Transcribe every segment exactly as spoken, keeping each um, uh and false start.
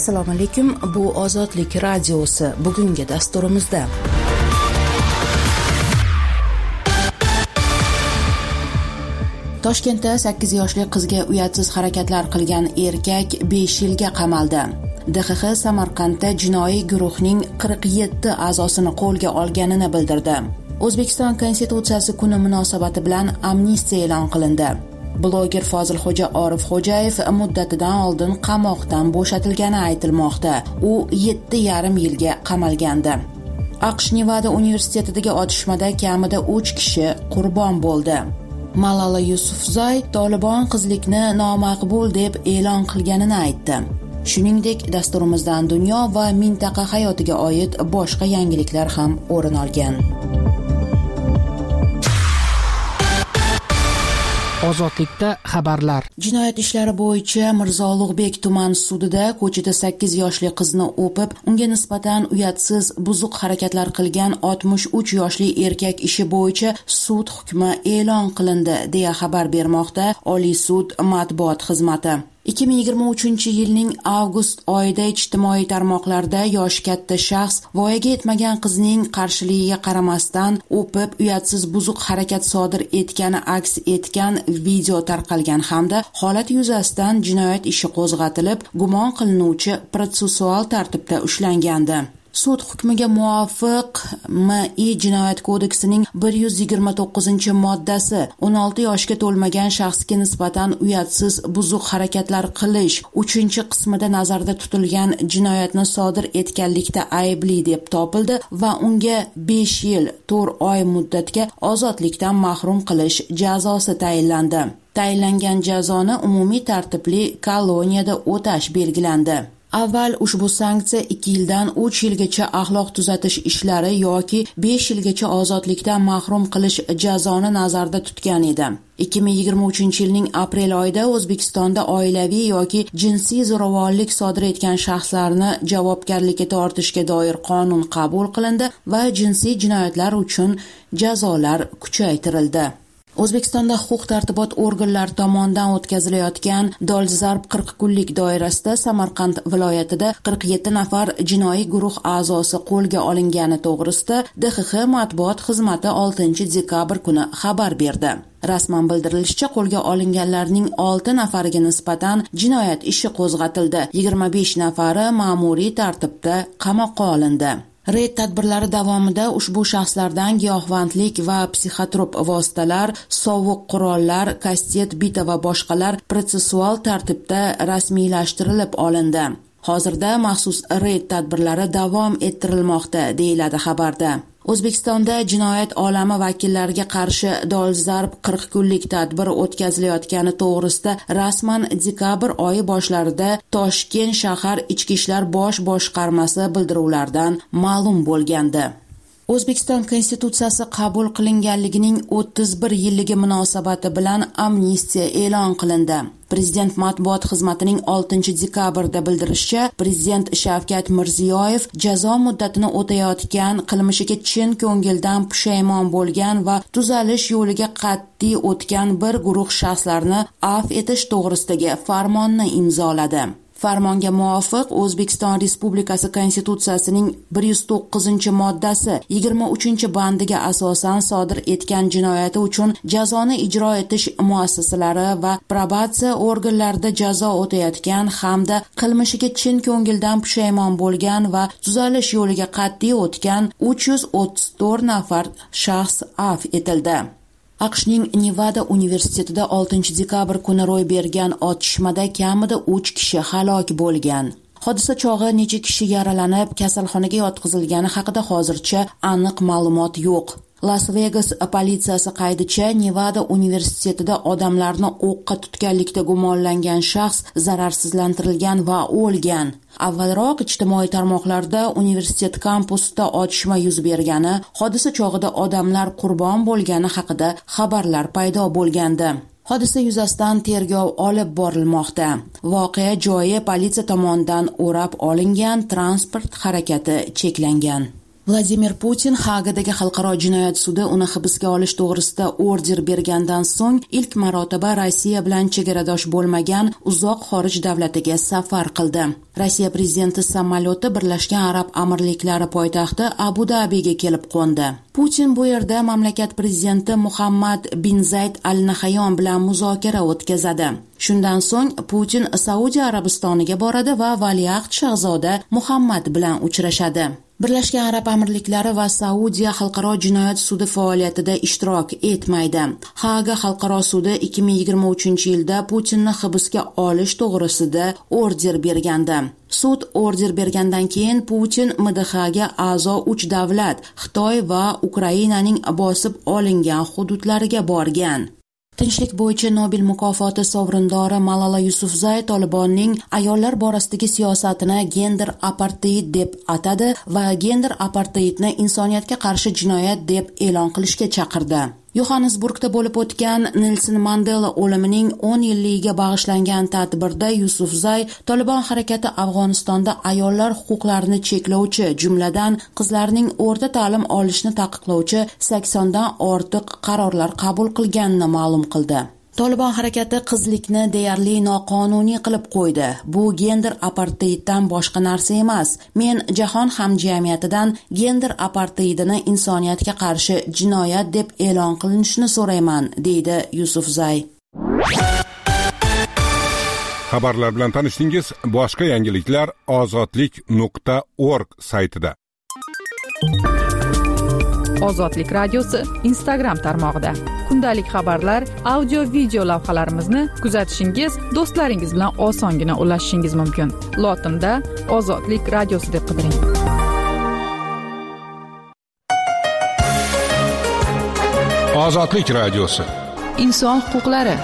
Assalomu alaykum. Bu Ozodlik radiosi. Bugungi dasturimizda Toshkentda sakkiz yoshli qizga uyatsiz harakatlar qilgan erkak besh yilga qamaldi. D X X Samarqandda jinoiy guruhning qirq yetti a'zosini qo'lga olganini bildirdi. O'zbekiston Konstitutsiyasi kuni munosabati bilan amnistiya e'lon qilindi. Bloger Fozilxo'ja Orifxo'jayev muddatidan oldin qamoqdan bo'shatilgani aytilmoqda. U yetti yarim yilga qamalgandi. AQSh Nevada universitetidagi otishmada kamida uch kishi qurbon bo'ldi. Malala Yusufzay Tolibon qizlikni nomaqbul deb e'lon qilganini aytdi. Shuningdek, dasturimizdan dunyo va mintaqa hayotiga oid boshqa yangiliklar ham o'rin olgan. Ozodlikda xabarlar. Jinoyat ishlari bo'yicha Mirzo Ulug'bek tuman sudida ko'chada sakkiz yoshli qizni o'pib, unga nisbatan uyatsiz buzuq harakatlar qilgan oltmish uch yoshli erkak ishi bo'yicha sud hukmi e'lon qilindi, deya xabar bermoqda Oliy sud matbuot xizmati. ikki ming yigirma uchinchi yilning avgust oyida ijtimoiy tarmoqlarda yoshi katta shaxs voyaga yetmagan qizning qarshiligiga qaramasdan o'pib, uyatsiz buzuq harakat sodir etgani aks etgan video tarqalgan hamda holat yuzasidan jinoyat ishi qo'zg'atilib, gumon qilinuvchi protsessual tartibda ushlangandi. Sud hukmiga muvofiq M I Jinoyat kodeksining bir yuz yigirma to'qqizinchi moddasi o'n olti yoshga to'lmagan shaxsga nisbatan uyatsiz buzuq harakatlar qilish uchinchi qismida nazarda tutilgan jinoyatni sodir etganlikda aybli deb topildi va unga besh yil to'rt oy muddatga ozodlikdan mahrum qilish jazosi tayinlandi. Tayinlangan jazoni umumiy tartibli koloniyada o'tash belgilandi. Avval ushbu sanksiya ikki yildan uch yilgacha axloq tuzatish ishlari yoki besh yilgacha ozodlikdan mahrum qilish jazoni nazarda tutgan edi. ikki ming yigirma uchinchi yilning aprel oyida O'zbekistonda oilaviy yoki jinsiy zo'ravonlik sodir etgan shaxslarni javobgarlikka tortishga doir qonun qabul qilindi va jinsiy jinoyatlar uchun jazolar kuchaytirildi. O'zbekistonda huquq-tartibot organlari tomonidan o'tkazilayotgan dolzarb qirq kunlik doirasida Samarqand viloyatida qirq yetti nafar jinoiy guruh a'zosi qo'lga olingani to'g'risida D X X matbuot xizmati oltinchi dekabr kuni xabar berdi. Rasman bildirilishicha, qo'lga olinganlarning olti nafariga nisbatan jinoyat ishi qo'zg'atildi. yigirma besh nafari ma'muriy tartibda qamoqqa olindi. Reyd tadbirlari davomida ushbu shaxslardan giyohvandlik va psixotrop vositalar, sovuq qurollar, kastet, bita va boshqalar protsessual tartibda rasmiylashtirilib olindi. Hozirda maxsus reyd tadbirlari davom ettirilmoqda, deyiladi xabarda. O'zbekistonda jinoyat olami vakillariga qarshi dolzarb qirq kunlik tadbir o'tkazilayotgani to'g'risida rasman dekabr oyi boshlarida Toshkent shahar Ichki ishlar bosh boshqarmasi bildiruvlaridan ma'lum bo'lgandi. O'zbekiston Konstitutsiyasi qabul qilinganligining o'ttiz bir yilligi munosabati bilan amnistiya e'lon qilindi. Prezident matbuot xizmatining oltinchi dekabrda bildirishicha, Prezident Shavkat Mirziyoyev jazo muddatini o'tayotgan, qilmishiga chin ko'ngildan pushaymon bo'lgan va tuzalish yo'liga qat'iy o'tgan bir guruh shaxslarni afv etish to'g'risidagi farmonni imzoladi. Farmonga muvofiq O'zbekiston Respublikasi Konstitutsiyasining bir yuz to'qqizinchi moddasi yigirma uchinchi bandiga asosan sodir etgan jinoyati uchun jazoni ijro etish muassasalari va probatsiya organlarida jazo o'tayotgan hamda qilmishiga chin ko'ngildan pushaymon bo'lgan va tuzalish yo'liga qat'iy o'tgan uch yuz o'ttiz to'rt nafar shaxs afv etildi. AQShning Nevada universitetida oltinchi dekabr kuni ro'y bergan otishmada kamida uch kishi halok bo'lgan. Hodisa chog'i necha kishi yaralanib, kasalxonaga yotqizilgani haqida hozircha aniq ma'lumot yo'q. Las-Vegas politsiyasi qaydicha, Nevada universitetida odamlarni o'qqa tutganlikda gumonlangan shaxs zararsizlantirilgan va o'lgan. Avvalroq ijtimoiy tarmoqlarda universitet kampusida otishma yuz bergani, hodisa chog'ida odamlar qurbon bo'lgani haqida xabarlar paydo bo'lgandi. Hodisa yuzasidan tergov olib borilmoqda. Voqea joyi politsiya tomonidan o'rab olingan, transport harakati cheklangan. Vladimir Putin Hagadagi xalqaro jinoyat sudi uni hibsga olish to'g'risida order bergandan so'ng ilk marotaba Rossiya bilan chegaradosh bo'lmagan uzoq xorij davlatiga safar qildi. Rossiya prezidenti samolyoti Birlashgan Arab Amirliklari poytaxti Abu Dabiga kelib qo'ndi. Putin bu yerda mamlakat prezidenti Muhammad bin Zayd Al Nahyan bilan muzokara o'tkazadi. Shundan so'ng Putin Saudiya Arabistoniga boradi va valiahd shahzoda Muhammad bilan uchrashadi. Birlashgan Arab Amirliklari va Saudiya xalqaro jinoyat sudi faoliyatida ishtirok etmaydi. Haaga xalqaro sudi ikki ming yigirma uchinchi yilda Putinni hibsga olish to'g'risida order bergandi. Sud order bergandan keyin Putin M D Hga a'zo uch davlat Xitoy va Ukrainaning bosib olingan hududlariga borgan. Tinchlik bo'yicha Nobel mukofoti sovrindori Malala Yusufzay Tolibonning ayollar borasidagi siyosatini gender apartheid deb atadi va gender apartheidni insoniyatga qarshi jinoyat deb e'lon qilishga chaqirdi. Yohannesburgda bo'lib o'tgan Nelson Mandela o'limining o'n yilligiga bag'ishlangan tadbirda Yusufzay Tolibon harakati Afg'onistonda ayollar huquqlarini cheklovchi, jumladan qizlarning o'rta ta'lim olishni taqiqlovchi saksondan ortiq qarorlar qabul qilganini ma'lum qildi. Tolibon harakati qizlikni deyarli noqonuniy qilib qo'ydi. Bu gender apartheiddan boshqa narsa emas. Men jahon hamjamiyatidan gender apartheidini insoniyatga qarshi jinoyat deb e'lon qilinishini so'rayman, deydi Yusufzay. Xabarlar bilan tanishdingiz. Boshqa yangiliklar ozodlik nuqta org saytida. Ozodlik radiosi Instagram tarmog'ida. Kundalik xabarlar, audio video lavhalarimizni kuzatishingiz, do'stlaringiz bilan osongina ulashishingiz mumkin. Lotinda Ozodlik radiosi deb qidiring. Ozodlik radiosi. Inson huquqlari.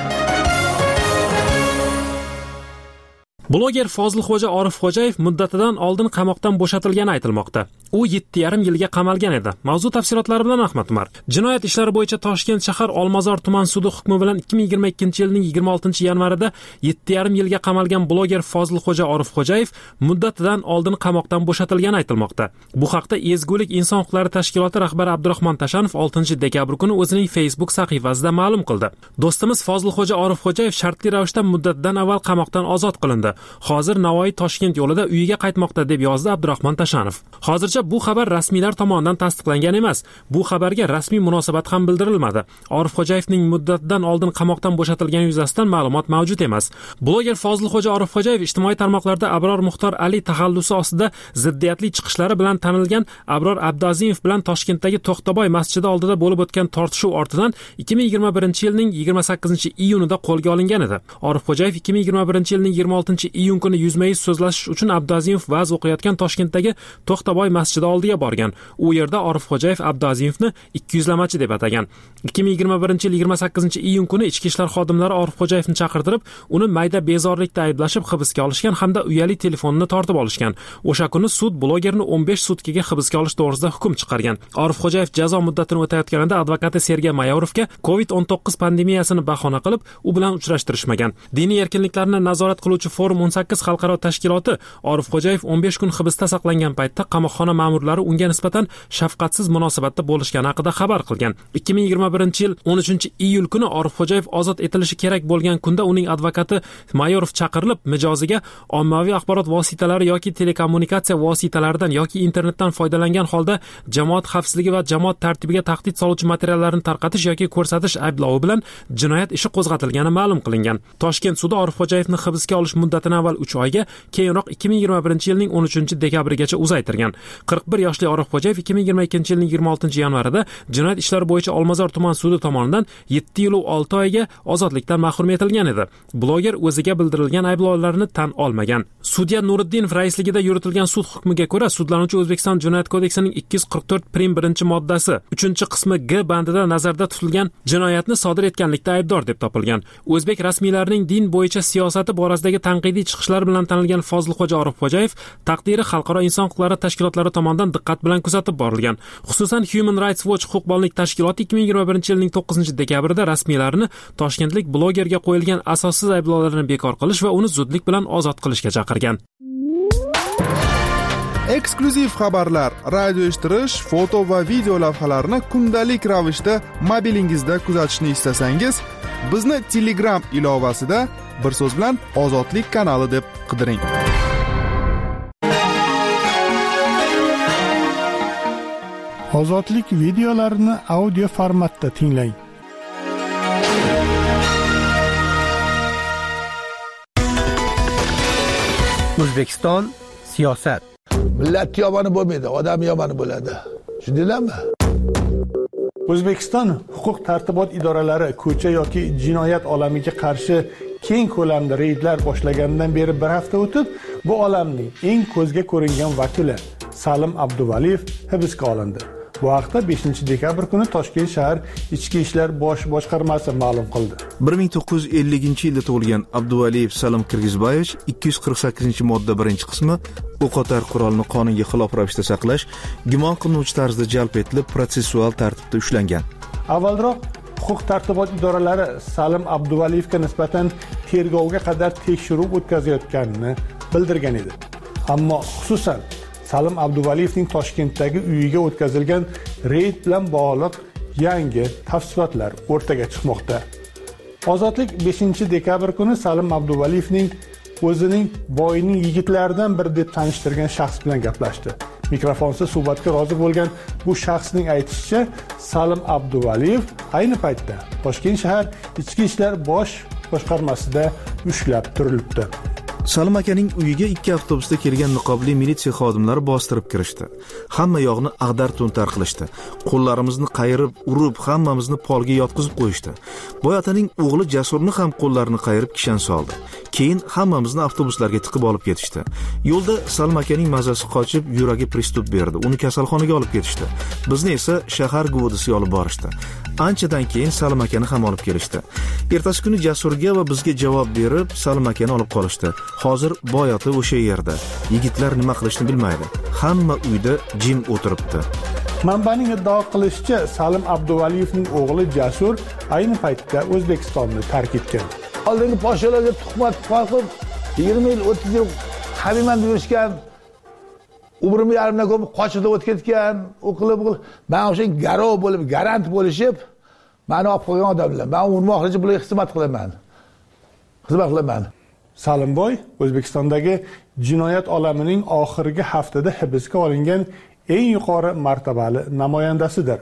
Bloger Fozilxo'ja Orifxo'jayev muddatidan oldin qamoqdan bo'shatilgani aytilmoqda. U yetti yarim yilga qamalgan edi. Mavzu tafsilotlari bilan Ahmad Umar. Jinoyat ishlari bo'yicha Toshkent shahar Olmazor tuman sudi hukmi bilan ikki ming yigirma ikkinchi yilning yigirma oltinchi yanvarida yetti yarim yilga qamalgan bloger Fozilxo'ja Orifxo'jayev muddatidan oldin qamoqdan bo'shatilgani aytilmoqda. Bu haqda Ezgulik inson huquqlari tashkiloti rahbari Abdurahmon Tashanov oltinchi dekabr kuni o'zining Facebook sahifasida ma'lum qildi. Do'stimiz Fozilxo'ja Orifxo'jayev shartli ravishda muddatidan avval qamoqdan ozod qilindi. Hozir Navoiy Toshkent yo'lida uyiga qaytmoqda, deb yozdi Abdurahmon Tashanov. Hozircha bu xabar rasmiylar tomonidan tasdiqlangan emas. Bu xabarga rasmiy munosabat ham bildirilmadi. Orifxo'jayevning muddatidan oldin qamoqdan bo'shatilgani yuzasidan ma'lumot mavjud emas. Bloger Fozilxo'ja Orifxo'jayev ijtimoiy tarmoqlarda Abror Muxtor Ali taxallusi ostida ziddiyatli chiqishlari bilan tanilgan Abror Abdazimov bilan Toshkentdagi To'xtaboy masjidi oldida bo'lib o'tgan tortishuv ortidan ikki ming yigirma birinchi yilning yigirma sakkizinchi iyunida qo'lga olingan edi. Orifxo'jayev ikki ming yigirma birinchi yilning yigirma oltinchi iyun kuni yuzma-yuz so'zlashish uchun Abdazimov va'z o'qiyotgan Toshkentdagi To'xtaboy masjidi oldiga borgan. U yerda Orifxo'jayev Abdazimovni ikki yuzlamachi deb atagan. ikki ming yigirma birinchi yil yigirma sakkizinchi iyun kuni ichki ishlar xodimlari Orifxo'jayevni chaqirtirib, uni mayda bezorilikda ayblashib hibsga olishgan hamda uyali telefonini tortib olishgan. O'sha kuni sud blogerni o'n besh sutkaga hibsga olish to'g'risida hukm chiqargan. Orifxo'jayev jazo muddatini o'tayotganida advokati Sergey Mayorovga covid o'n to'qqiz pandemiyasini bahona qilib, u bilan uchrashtirishmagan. Diniy erkinliklarni nazorat qiluvchi Forum o'n sakkiz xalqaro tashkiloti Orifxo'jayev o'n besh kun hibsda saqlangan paytda qamoqxona ma'murlari unga nisbatan shafqatsiz munosabatda bo'lishgani haqida xabar qilgan. ikki ming yigirma birinchi yil o'n uchinchi iyul kuni Orifxo'jayev ozod etilishi kerak bo'lgan kunda uning advokati Mayorov chaqirilib, mijoziga ommaviy axborot vositalari yoki telekommunikatsiya vositalaridan yoki internetdan foydalangan holda jamoat xavfsizligi va jamoat tartibiga tahdid soluvchi materiallarni tarqatish yoki ko'rsatish ayblovi bilan jinoyat ishi qo'zg'atilgani ma'lum qilingan. Toshkent sudi Orifxo'jayevni hibsga olish muddatini avval uch oyga, keyinroq ikki ming yigirma birinchi yilning o'n uchinchi dekabrigacha uzaytirgan. qirq bir yoshli Orifxo'jayev ikki ming yigirma ikkinchi yilning yigirma oltinchi yanvarida jinoyat ishlari bo'yicha Olmazor tuman sudi tomonidan yetti yil va olti oyga ozodlikdan mahrum etilgan edi. Bloger o'ziga bildirilgan ayblovlarni tan olmagan. Sudya Nuriddinov raisligida yuritilgan sud hukmiga ko'ra sudlanuvchi O'zbekiston Jinoyat kodeksining ikki yuz qirq to'rt prim birinchi moddasi uchinchi qismi G bandida nazarda tutilgan jinoyatni sodir etganlikda aybdor deb topilgan. O'zbek rasmiylarining din bo'yicha siyosati borasidagi tanqidiy chiqishlar bilan tanilgan Fozilxo'ja Orifxo'jayev taqdiri xalqaro inson huquqlari tashkilotlari tomonidan diqqat bilan kuzatib borilgan. Xususan Human Rights Watch huquqbonlik tashkiloti ikki ming yigirma birinchi yilning to'qqizinchi dekabrida rasmiylarni toshkentlik blogerga qo'yilgan asossiz ayblovlarni bekor qilish va uni zudlik bilan ozod qilishga chaqirgan. eksklyuziv xabarlar, radio eshittirish, foto va video lavhalarni kundalik ravishda mobilingizda kuzatishni istasangiz, bizni Telegram ilovasida bir so'z bilan Ozodlik kanali deb qidiring. Ozodlik videolarini audio formatda tinglang. O'zbekiston siyosat. Millat yomoni bo'lmaydi, odam yomoni bo'ladi. Tushundinglarmi? O'zbekiston huquq tartibot idoralari ko'cha yoki jinoyat olamiga qarshi keng ko'lamda reydlar boshlagandan beri bir hafta o'tib, bu olamning eng ko'zga ko'ringan vakili Salim Abduvaliyev hibsga olindi. Bu haqda beshinchi dekabr kuni Toshkent shahar Ichki ishlar bosh boshqarmasi ma'lum qildi. bir ming to'qqiz yuz ellinchi yilda tug'ilgan Abduvaliyev Salim Kirgizbayevich ikki yuz qirq sakkizinchi modda birinchi qismi o'qotar qurolni qonunga xilof ravishda saqlash gumon qilinuvchi tarzda jalb etilib protsessual tartibda ushlangan. Avvalroq huquq tartibot idoralari Salim Abduvaliyevga nisbatan tergovga qadar tekshiruv o'tkazayotganini bildirgan edi. Ammo xususan Salim Abduvaliyevning Toshkentdagi uyiga o'tkazilgan reyd bilan bog'liq yangi tafsilotlar o'rtaga chiqmoqda. Ozodlik beshinchi dekabr kuni Salim Abduvaliyevning o'zining boyning yigitlaridan biri deb tanishtirgan shaxs bilan gaplashdi. Mikrofonsiz suhbatga rozi bo'lgan bu shaxsning aytishicha, Salim Abduvaliyev ayni paytda Toshkent shahar Ichki ishlar bosh boshqarmasida ushlab turilibdi. Salim akaning uyiga ikki avtobusda kelgan niqobli militsiya xodimlari bostirib kirishdi. Hamma yoqni ag'dar to'ntar qilishdi. Qo'llarimizni qayirib, urib, hammamizni polga yotqizib qo'yishdi. Boy otaning o'g'li Jasurni ham qo'llarini qayirib kishan soldi. Keyin hammamizni avtobuslarga tiqib olib ketishdi. Yo'lda Salim akaning mazasi qochib, yuragi pristup berdi. Uni kasalxonaga olib ketishdi. Bizni esa shahar guvdisiga olib borishdi. Anchadan keyin Salim akani ham olib kelishdi. Ertasi kuni Jasurga va bizga javob berib, Salim akani olib qolishdi. Hozir boy ota o'sha yerda. Yigitlar nima qilishni bilmaydi. Hamma uyda jim o'tiribdi. Manbaning iddao qilishicha, Salim Abduvaliyevning o'g'li Jasur ayni paytda O'zbekistonni tark etgan. Oldingi podsholarga tuhmat qilib, yigirma yil, o'ttiz yil qabiman yurishgan, umrimni yarimdan ko'p qochib o'tib ketgan, o'qilib, men o'sha garov bo'lib, garant bo'lishib, meni olib qo'ygan odamlar. Men urmoqchi bularga xizmat qilaman. Xizmat qilaman. Salimboy O'zbekistondagi jinoyat olamining oxirgi haftada hibsga olingan eng yuqori martabali namoyandasidir.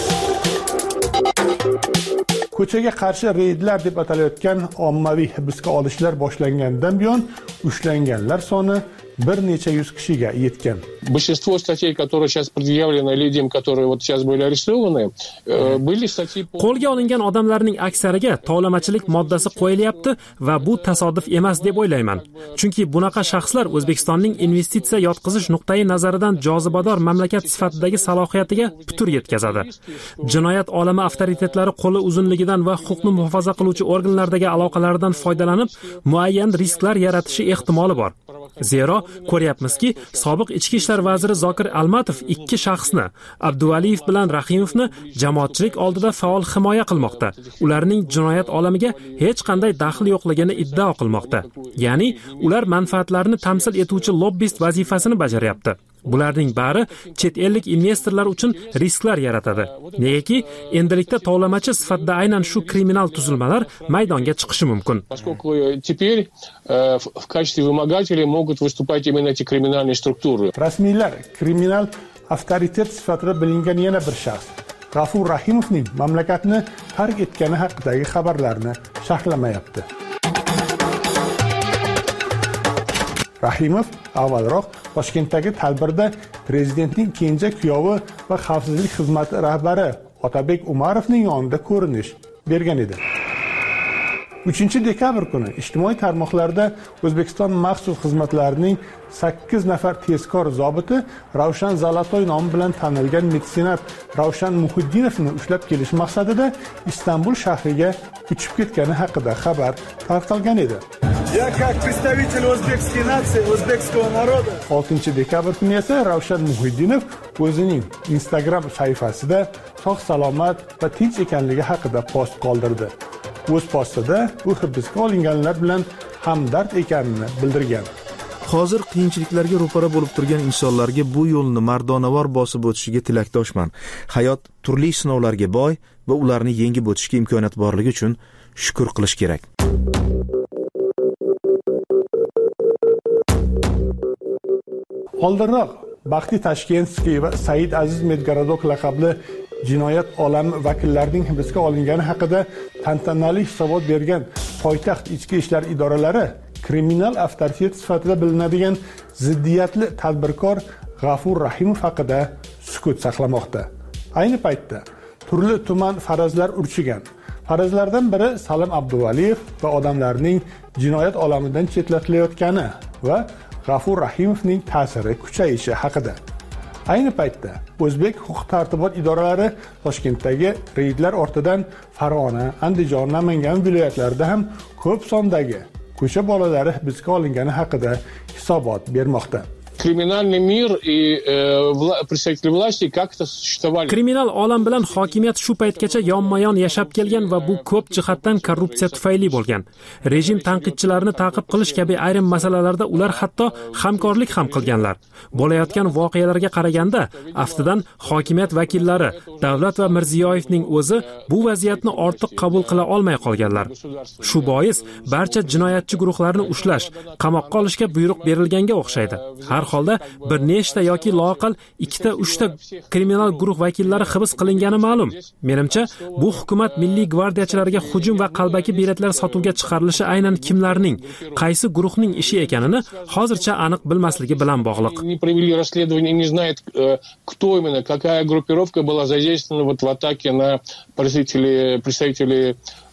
Ko'chaga qarshi reydlar deb atalayotgan ommaviy hibsga olishlar boshlangandan buyon ushlanganlar soni bir necha yuz kishiga yetgan. Большинство статей, которые сейчас предъявлены людям, которые вот сейчас были арестованы, были статьи... Qo'lga olingan odamlarning aksariga tovlamachilik moddasi qo'yilyapti va bu tasodif emas deb o'ylayman. Chunki bunaqa shaxslar O'zbekistonning investitsiya yotqizish nuqtai nazaridan jozibador mamlakat sifatidagi salohiyatiga putur yetkazadi. Jinoyat olami avtoritetlari qo'li uzunligidan va huquqni muhofaza qiluvchi organlardagi aloqalaridan foydalanib, muayyan risklar yaratishi ehtimoli bor. Zero ko'ryapmizki, sobiq ichki ishlar vaziri Zokir Almatov ikki shaxsni, Abduvaliyev bilan Rahimovni jamoatchilik oldida faol himoya qilmoqda. Ularning jinoyat olamiga hech qanday daxli yo'qligini iddao qilmoqda. Ya'ni, ular manfaatlarini tamsil etuvchi lobbist vazifasini bajaryapti. Bularning bari chet ellik investorlar uchun risklar yaratadi. Negaki, endilikda tovlamachi sifatida aynan shu kriminal tuzilmalar maydonga chiqishi mumkin. Поскольку теперь в качестве вымогателей могут выступать именно эти криминальные структуры. Rasmiylar kriminal avtoritet sifatida bilingan yana bir shaxs G'afur Rahimovning mamlakatni tark etgani haqidagi xabarlarni sharhlamayapti. Rahimov avvalroq Toshkentdagi tadbirda prezidentning kenja kuyovi va xavfsizlik xizmati rahbari Otabek Umarovning yonida ko'rinish bergan edi. uchinchi dekabr kuni ijtimoiy tarmoqlarda O'zbekiston maxsus xizmatlarining sakkiz nafar tezkor zobiti Ravshan Zalatoy nomi bilan tanilgan metsenat Ravshan Muhiddinovni ushlab kelish maqsadida Istanbul shahriga uchib ketgani haqida xabar tarqalgan edi. Я как представитель o'zbekской nации, o'zbekского народа. oltinchi dekabr kuni esa Ravshan Muhiddinov o'zining Instagram sahifasida sog' salomat va tinch ekanligi haqida post qoldirdi. O'z postida u hibsga olinganlar bilan hamdard ekanini bildirgan. hozir qiyinchiliklarga ro'para bo'lib turgan insonlarga bu yo'lni mardonavor bosib o'tishiga tilakdoshman. Hayot turli sinovlarga boy va ularni yengib o'tishga imkoniyat borligi uchun shukr qilish kerak. Oldinroq Baxti Tashkentskiy va Said Aziz Medgaradok laqabli jinoyat olami vakillarining hibsga olingani haqida tantanali hisobot bergan poytaxt ichki ishlar idoralari kriminal avtoritet sifatida bilinadigan ziddiyatli tadbirkor G'afur Rahimov haqida sukut saqlamoqda. Ayni paytda turli tuman farazlar urchigan. Farazlardan biri Salim Abduvaliyev va odamlarning jinoyat olamidan chetlatilayotgani va G'afur Rahimovning ta'siri kuchayishi haqida. Ayni paytda O'zbek huquq-tartibot idoralari Toshkentdagi reydlar ortidan Farg'ona, Andijon, Namangan viloyatlarida ham ko'p sondagi ko'cha bolalari hibsga olingani haqida hisobot bermoqda. Криминальный мир и э, вла- представители власти как-то существовали. Kriminal olam bilan hokimiyat shu paytgacha yonma-yon yashab kelgan va bu ko'p jihatdan korrupsiya tufayli bo'lgan. Rejim tanqidchilarini ta'qib qilish kabi ayrim masalalarda ular hatto hamkorlik ham qilganlar. Bo'layotgan voqealarga qaraganda, aftidan hokimiyat vakillari, Davlat va Mirziyoyevning o'zi bu vaziyatni ortiq qabul qila olmay qolganlar. Shu bois barcha jinoyatchi guruhlarni ushlash, qamoqqa olishga buyruq berilganga o'xshaydi. Har holda bir nechta yoki loqal ikkita uchta kriminal guruh vakillari hibs qilingani ma'lum. Menimcha, bu hukumat milliy gvardiyachilarga hujum va qalbaki biletlar sotuvga chiqarilishi aynan kimlarning, qaysi guruhning ishi ekanini hozircha aniq bilmasligi bilan bog'liq. Не провели расследование, не знает, кто именно, какая группировка была задействована вот в атаке на представителей представителей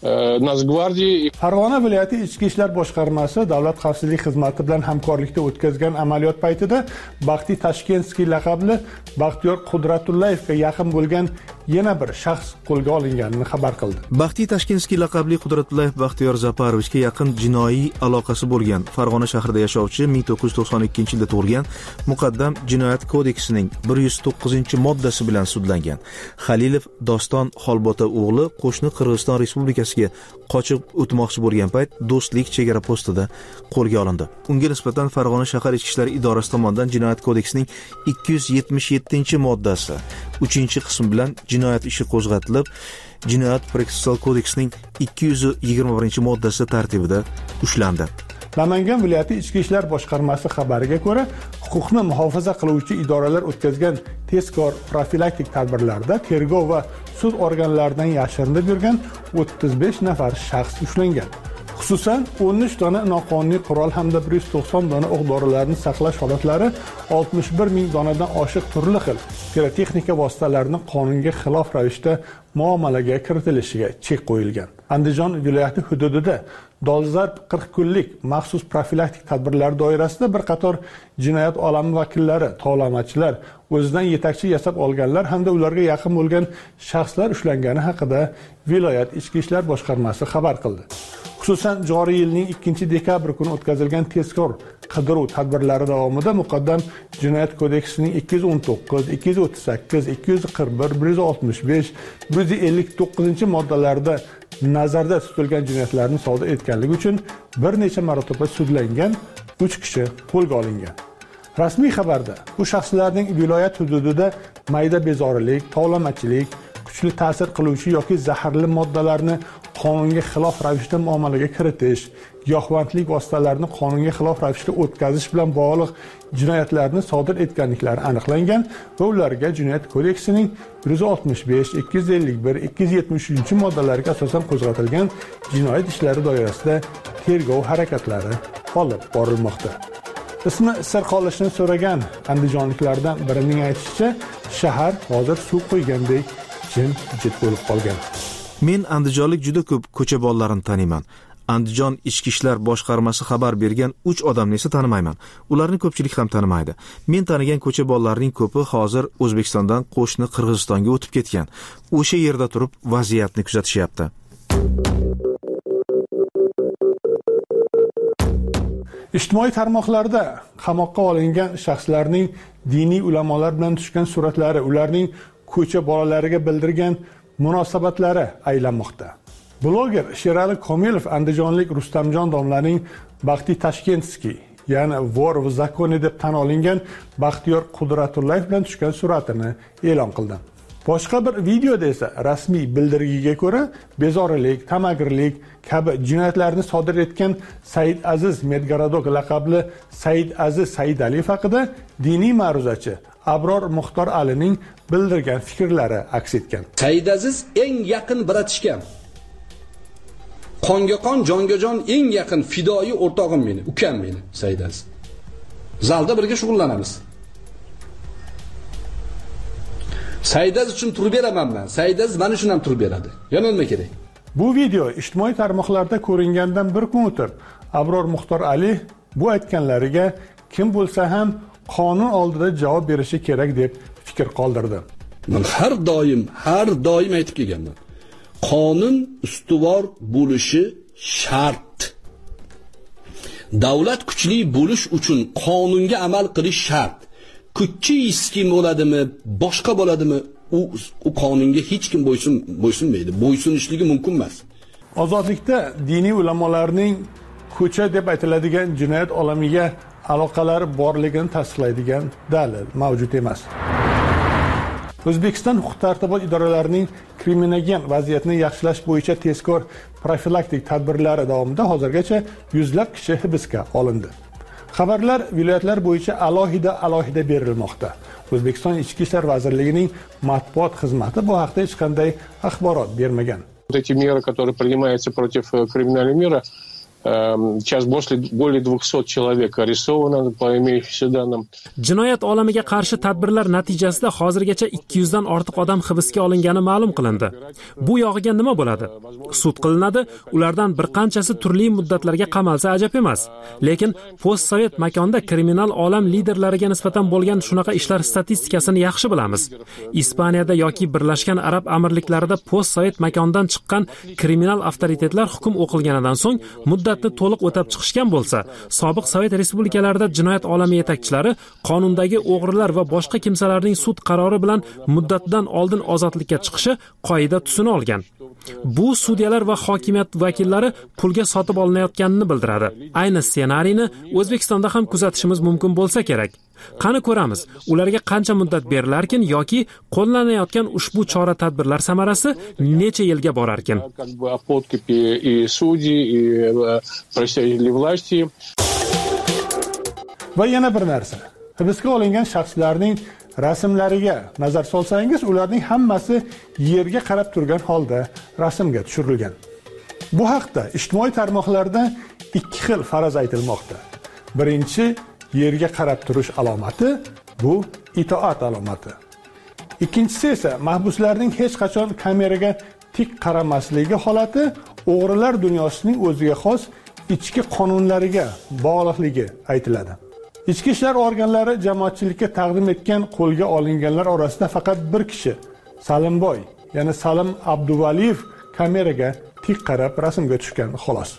Nazgvardiya. Farg'ona viloyati ichki ishlar boshqarmasi davlat xavfsizlik xizmati bilan hamkorlikda o'tkazgan amaliyot paytida Baxti Tashkentskiy laqabli Baxtiyor Qudratullayevga yaqin bo'lgan yana bir shaxs qo'lga olinganini xabar qildi. Baxti Tashkentskiy laqabli Qudratullayev Baxtiyor Zaparovichga yaqin jinoiy aloqasi bo'lgan Farg'ona shahrida yashovchi ming to'qqiz yuz to'qson ikkinchi yilda tug'ilgan muqaddam jinoyat kodeksining bir yuz to'qqizinchi moddasi bilan sudlangan. Halilov Doston Xolbota o'g'li qo'shni Qirg'iziston Respublikasiga qochib o'tmoqchi bo'lgan payt Do'stlik chegara postida qo'lga olindi. Unga nisbatan Farg'ona shahar ichki ishlar idorasi tomonidan jinoyat kodeksining ikki yuz yetmish yettinchi moddasi uchinchi qismi bilan jinoyat ishi qo'zg'atilib, jinoyat protsessual kodeksining ikki yuz yigirma birinchi moddasi tartibida ushlandi. Namangan viloyati ichki ishlar boshqarmasi xabariga ko'ra, huquqni muhofaza qiluvchi idoralar o'tkazgan tezkor profilaktik tadbirlarda tergov va sud organlaridan yashirinib yurgan o'ttiz besh nafar shaxs ushlangan. Xususan, o'n uch dona noqonuniy qurol hamda bir yuz to'qson dona o'q dorilarini saqlash holatlari, oltmish bir ming donadan oshiq turli xil pirotexnika vositalarini qonunga xilof ravishda muomalaga kiritilishiga chek qo'yilgan. Andijon viloyati hududida dolzarb qirq kunlik maxsus profilaktik tadbirlar doirasida bir qator jinoyat olami vakillari, tovlamachilar, o'zidan yetakchi yasab olganlar hamda ularga yaqin bo'lgan shaxslar ushlangani haqida viloyat ichki ishlar boshqarmasi xabar qildi. Xususan, joriy yilning ikkinchi dekabr kuni o'tkazilgan tezkor qidiruv tadbirlari davomida muqaddam jinoyat kodeksining ikki yuz o'n to'qqiz, ikki yuz o'ttiz sakkiz, ikki yuz qirq bir, bir yuz oltmish besh, bir yuz ellik to'qqizinchi moddalarida nazarda tutilgan jinoyatlarni sodir etganligi uchun bir necha marotaba sudlangan uch kishi qo'lga olingan. Rasmiy xabarda bu shaxslarning viloyat hududida mayda bezorilik, tovlamachilik, kuchli ta'sir qiluvchi yoki zaharli moddalarni qonunga xilof ravishda muomalaga kiritish, giyohvandlik vositalarini qonunga xilof ravishda o'tkazish bilan bog'liq jinoyatlarni sodir etganliklari aniqlangan va ularga jinoyat kodeksining bir yuz oltmish besh, ikki yuz ellik bir, ikki yuz yetmish uchinchi moddalariga asosan qo'zg'atilgan jinoyat ishlari doirasida tergov harakatlari olib borilmoqda. Ismi sir qolishini so'ragan andijonliklardan birining aytishicha, shahar hozir suv qo'ygandek jim-jit bo'lib qolgan. Men andijonlik juda ko'p ko'cha bolalarini taniyman. Andijon ichki ishlar boshqarmasi xabar bergan uch odamni esa tanimayman. Ularni ko'pchilik ham tanimaydi. Men tanigan ko'cha bolalarining ko'pi hozir O'zbekistondan qo'shni Qirg'izistonga o'tib ketgan. O'sha yerda turib vaziyatni kuzatishyapti. Ijtimoiy tarmoqlarda qamoqqa olingan shaxslarning diniy ulamolar bilan tushgan suratlari, ularning ko'cha bolalariga bildirgan munosabatlari aylanmoqda. Bloger Sherali Komilov andijonlik Rustamjon domlaning Baxti Tashkentskiy ya'ni vor v zakoni deb tan olingan Baxtiyor Qudratullayev bilan tushgan suratini e'lon qildi. Boshqa bir videoda esa rasmiy bildirgiga ko'ra bezorilik, tamagirlik kabi jinoyatlarni sodir etgan Said Aziz Medgaradok laqabli Said Aziz Saidaliyev haqida diniy ma'ruzachi Abror Muxtor Alining bildirgan fikrlari aks etgan. Said Aziz eng yaqin bratishkam. Qonga qon, jonga jon eng yaqin fidoi o'rtog'im meni, ukam meni Said Aziz. Zalda birga shug'ullanamiz. Said Aziz uchun turib beraman men. Said Aziz mana shundan turib beradi. Yana nima kerak? Bu video ijtimoiy tarmoqlarda ko'ringandan bir kun o'tib, Abror Muxtor Ali bu aytganlariga kim bo'lsa ham qonun oldida javob berishi kerak deb fikr qoldirdi. Men har doim, har doim aytib kelganman. Qonun ustuvor bo'lishi shart. Davlat kuchli bo'lish uchun qonunga amal qilish shart. Kuchli iskim bo'ladimi, boshqa bo'ladimi, u u qonunga hech kim bo'ysun bo'ysunmaydi. Bo'ysunishligi mumkin emas. Ozodlikda diniy ulamolarning ko'cha deb aytiladigan jinoyat olamiga aloqalari borligini tasdiqlaydigan dalil mavjud emas. O'zbekiston huquq-tartibot idoralarining kriminogen vaziyatni yaxshilash bo'yicha tezkor profilaktik tadbirlari davomida hozirgacha yuzlab kishi hibsga olindi. Xabarlar viloyatlar bo'yicha alohida alohida berilmoqda. O'zbekiston Ichki ishlar vazirligining matbuot xizmati bu haqda hech qanday axborot bermagan. Вот эти меры, которые принимаются против криминального мира, сейчас более двухсот человек арестовано по имеющимся данным. Jinoyat olamiga qarshi tadbirlar natijasida hozirgacha ikki yuz dan ortiq odam hibsga olingani ma'lum qilindi. Bu yog'iga nima bo'ladi? Sud qilinadi, ulardan bir qanchasi turli muddatlarga qamalsa ajab emas. Lekin postsovet makonda kriminal olam liderlariga nisbatan bo'lgan shunaqa ishlar statistikasini yaxshi bilamiz. Ispaniyada yoki Birlashgan Arab Amirliklarida postsovet makondan chiqqan kriminal avtoritetlar hukm o'qilganidan so'ng muddatni to'liq o'tab chiqishgan bo'lsa, sobiq Sovet respublikalarida jinoyat olami yetakchilari qonundagi o'g'rilar va boshqa kimsalarning sud qarori bilan muddatidan oldin ozodlikka chiqishi qoida tusini olgan. Bu sudyalar va hokimiyat vakillari pulga sotib olinayotganini bildiradi. Ayni ssenariyni O'zbekistonda ham kuzatishimiz mumkin bo'lsa kerak. Qani ko'ramiz, ularga qancha muddat berilarkin yoki qo'llanayotgan ushbu chora-tadbirlar samarasi necha yilga borarkin. Va yana bir narsa. Hibsga olingan shaxslarning rasmlariga nazar solsangiz, ularning hammasi yerga qarab turgan holda rasmga tushirilgan. Bu haqda ijtimoiy tarmoqlarda ikki xil faraz aytilmoqda. Birinchi, yerga qarab turish alomati bu itoat alomati. Ikkinchisi esa mahbuslarning hech qachon kameraga tik qaramasligi holati o'g'rilar dunyosining o'ziga xos ichki qonunlariga bog'liqligi aytiladi. Ichki ishlar organlari jamoatchilikka taqdim etgan qo'lga olinganlar orasida faqat bir kishi, Salimboy, ya'ni Salim Abduvaliyev kameraga tik qarab rasmga tushgan xolos.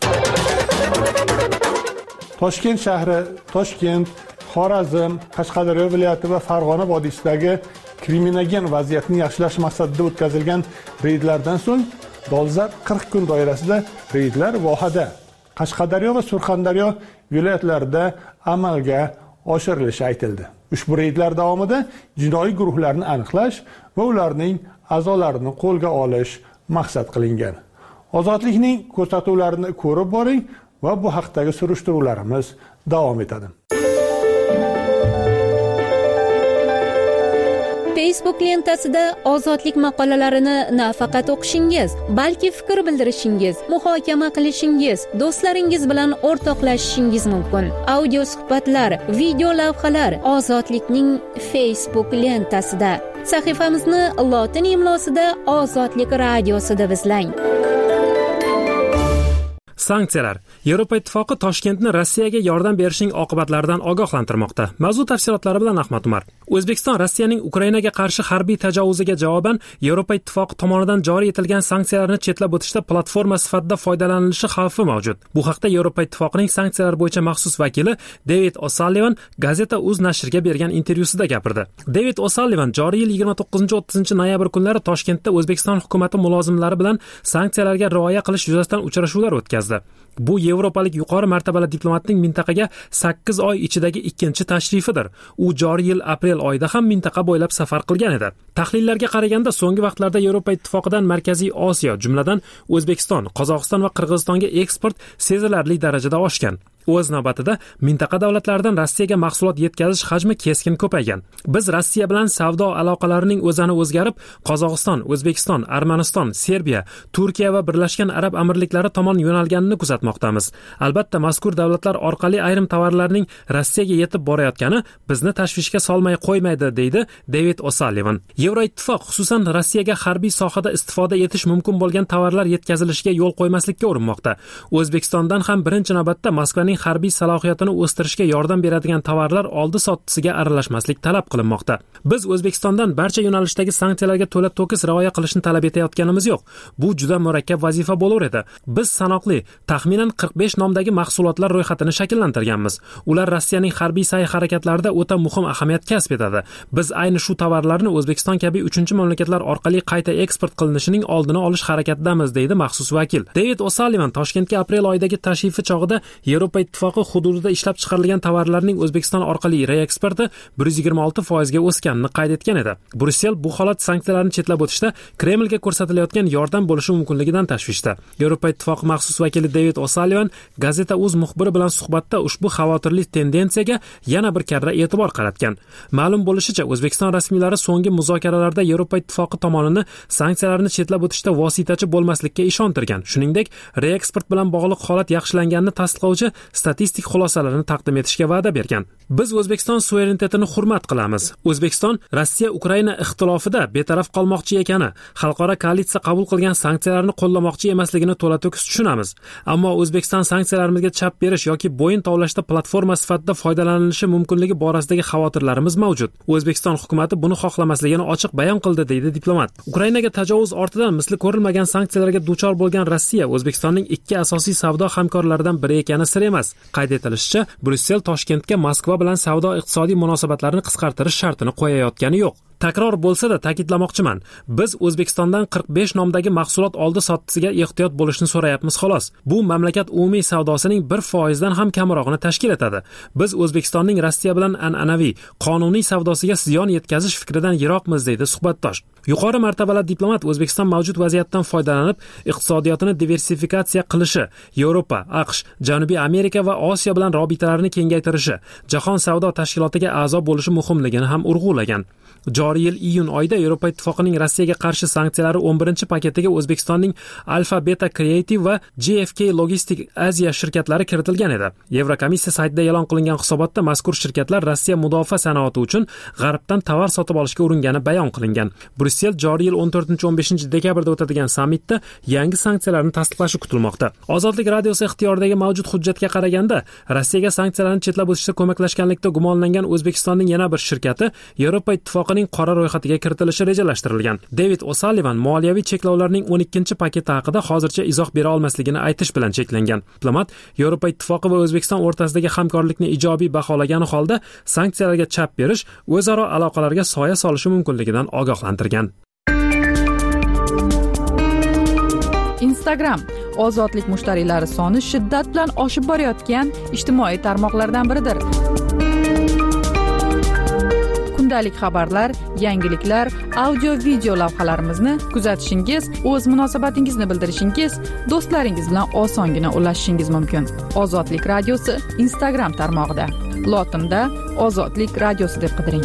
Toshkent shahri, Toshkent, Xorazm, Qashqadaryo viloyati va Farg'ona vodiysidagi kriminogen vaziyatni yaxshilash maqsadida o'tkazilgan reydlardan so'ng dolzarb qirq kun doirasida reydlar vohada Qashqadaryo va Surxondaryo viloyatlarida amalga oshirilishi aytildi. Ushbu reydlar davomida jinoiy guruhlarni aniqlash va ularning a'zolarini qo'lga olish maqsad qilingan. Ozodlikning ko'rsatuvlarini ko'rib boring va bu haqdagi surishtiruvlarimiz davom etadi. Facebook lentasida ozodlik maqolalarini nafaqat o'qishingiz, balki fikr bildirishingiz, muhokama qilishingiz, do'stlaringiz bilan o'rtoqlashishingiz mumkin. Audio suhbatlar, video lavhalar ozodlikning Facebook lentasida. Sahifamizni lotin imlosida Ozodlik radiosida izlang. Sanksiyalar. Yevropa Ittifoqi Toshkentni Rossiyaga yordam berishning oqibatlaridan ogohlantirmoqda. Mavzu tafsilotlari bilan Ahmad Umar. O'zbekiston Rossiyaning Ukrainaga qarshi harbiy tajovuziga javoban Yevropa Ittifoqi tomonidan joriy etilgan sanksiyalarni chetlab o'tishda platforma sifatida foydalanilishi xavfi mavjud. Bu haqda Yevropa Ittifoqining sanksiyalar bo'yicha maxsus vakili David O'Sullivan Gazeta uz nashriga bergan intervyusida gapirdi. David O'Sullivan joriy yil yigirma to'qqizinchi o'ttizinchi noyabr kunlari Toshkentda O'zbekiston hukumatı mulozimlari bilan sanksiyalarga rioya qilish yuzasidan uchrashuvlar o'tkazdi. edi. Bu yevropalik yuqori martabali diplomatning mintaqaga sakkiz oy ichidagi ikkinchi tashrifidir. U joriy yil aprel oyida ham mintaqa bo'ylab safar qilgan edi. Tahlillarga qaraganda so'nggi vaqtlarda Yevropa ittifoqidan Markaziy Osiyo, jumladan O'zbekiston, Qozog'iston va Qirg'izistonga eksport sezilarli darajada oshgan. O'z navbatida mintaqa davlatlaridan Rossiyaga mahsulot yetkazish hajmi keskin ko'paygan. Biz Rossiya bilan savdo aloqalarining o'zani o'zgarib, Qozog'iston, O'zbekiston, Armaniston, Serbiya, Turkiya va Birlashgan Arab Amirliklari tomon yo'nalganini kuzatmoqdamiz. Albatta, mazkur davlatlar orqali ayrim tovarlarning Rossiyaga yetib borayotgani bizni tashvishga solmay qo'ymaydi, deydi David O'Sullivan. Yevroittifoq xususan Rossiyaga harbiy sohada istifoda etish mumkin bo'lgan tovarlar yetkazilishiga yo'l qo'ymaslikka urinmoqda. O'zbekistondan ham birinchi navbatda Moskvaning harbiy salohiyatini o'stirishga yordam beradigan tovarlar oldi sottisiga aralashmaslik talab qilinmoqda. Biz O'zbekistondan barcha yo'nalishdagi sanksiyalarga to'la to'kis rioya qilishni talab etayotganimiz yo'q. Bu juda murakkab vazifa bo'lar edi. Biz sanoqli, taxminan qirq besh nomdagi mahsulotlar ro'yxatini shakllantirganmiz. Ular Rossiyaning harbiy sa'y-harakatlarida o'ta muhim ahamiyat kasb etadi. Biz ayni shu tovarlarni O'zbekiston kabi uchinchi mamlakatlar orqali qayta eksport qilinishining oldini olish harakatidamiz, deydi maxsus vakil. David O'Sullivan Toshkentga aprel oyidagi tashrifi chog'ida Yevropa ittifoqi hududida ishlab chiqarilgan tovarlarning O'zbekiston orqali reeksporti bir yuz yigirma olti foizga o'sganini qayd etgan edi. Brussel bu holat sanksiyalarni chetlab o'tishda Kremlga ko'rsatilayotgan yordam bo'lishi mumkinligidan tashvishda. Yevropa ittifoqi maxsus vakili David O'Sullivan Gazeta uz muxbiri bilan suhbatda ushbu xavotirli tendensiyaga yana bir karra e'tibor qaratgan. Ma'lum bo'lishicha, O'zbekiston rasmiylari so'nggi muzokaralarda Yevropa ittifoqi tomonini sanksiyalarni chetlab o'tishda vositachi bo'lmaslikka ishontirgan. Shuningdek, reeksport bilan bog'liq holat yaxshilanganini tasdiqlovchi statistik xulosalarni taqdim etishga va'da bergan. Biz O'zbekiston suverenitetini hurmat qilamiz. O'zbekiston Rossiya-Ukraina ixtilofida betaraf qolmoqchi ekani, xalqaro koalitsiya qabul qilgan sanksiyalarni qo'llamoqchi emasligini to'la-to'kis tushunamiz. Ammo O'zbekiston sanksiyalarimizga chap berish yoki bo'yin tovlashda platforma sifatida foydalanilishi mumkinligi borasidagi xavotirlarimiz mavjud. O'zbekiston hukumatı buni xohlamasligini ochiq bayon qildi, deydi diplomat. Ukrainaga tajovuz ortidan misli ko'rilmagan sanksiyalarga duchor bo'lgan Rossiya O'zbekistonning ikki asosiy savdo hamkorlaridan biri ekani sir emas. Qayd etilishicha, Brussel Toshkentga Moskva bilan savdo-iqtisodiy munosabatlarni qisqartirish shartini qo'yayotgani yo'q. Takror bo'lsa-da ta'kidlamoqchiman. Biz O'zbekistondan qirq besh nomdagi mahsulot oldi sottisiga ehtiyot bo'lishni so'rayapmiz xolos. Bu mamlakat umumiy savdosining bir foizdan ham kamrog'ini tashkil etadi. Biz O'zbekistonning Rossiya bilan an'anaviy, qonuniy savdosiga ziyon yetkazish fikridan yiroqmiz, deydi suhbatdosh. Yuqori martabali diplomat O'zbekiston mavjud vaziyatdan foydalanib, iqtisodiyotini diversifikatsiya qilishi, Yevropa, AQSh, Janubiy Amerika va Osiyo bilan robitalarni kengaytirishi, Jahon savdo tashkilotiga a'zo bo'lishi muhimligini ham urg'ulagan. Joriy yil iyun oyida Yevropa ittifoqining Rossiyaga qarshi sanksiyalari o'n birinchi paketiga O'zbekistonning Alfa Beta Creative va J F K Logistic Asia shirkatlari kiritilgan edi. Yevrokomissiya saytida e'lon qilingan hisobotda mazkur shirkatlar Rossiya mudofaa sanoati uchun G'arbdan tovar sotib olishga uringani bayon qilingan. Brussel joriy yil o'n to'rtinchi o'n beshinchi dekabrda o'tadigan sammitda yangi sanksiyalarni tasdiqlashi kutilmoqda. Ozodlik radiosi ixtiyoridagi mavjud hujjatga qaraganda, Rossiyaga sanksiyalarni chetlab o'tishda ko'maklashganlikda gumonlangan O'zbekistonning yana bir shirkati Yevropa ittifoqining qora ro'yxatiga kiritilishi rejalashtirilgan. David O'Sullivan moliyaviy cheklovlarning o'n ikkinchi paketi haqida hozircha izoh bera olmasligini aytish bilan cheklangan. Diplomat Yevropa ittifoqi va O'zbekiston o'rtasidagi hamkorlikni ijobiy baholagani holda sanksiyalarga chap berish o'zaro aloqalarga soya solishi mumkinligidan ogohlantirgan. Instagram ozodlik mushtariylari soni shiddat bilan oshib borayotgan ijtimoiy tarmoqlardan biridir. Kundalik xabarlar, yangiliklar, audio-video lavhalarimizni kuzatishingiz, o'z munosabatingizni bildirishingiz, do'stlaringiz bilan osongina ulashishingiz mumkin. Ozodlik radiosi Instagram tarmog'ida. Lotinda Ozodlik radiosi deb qidiring.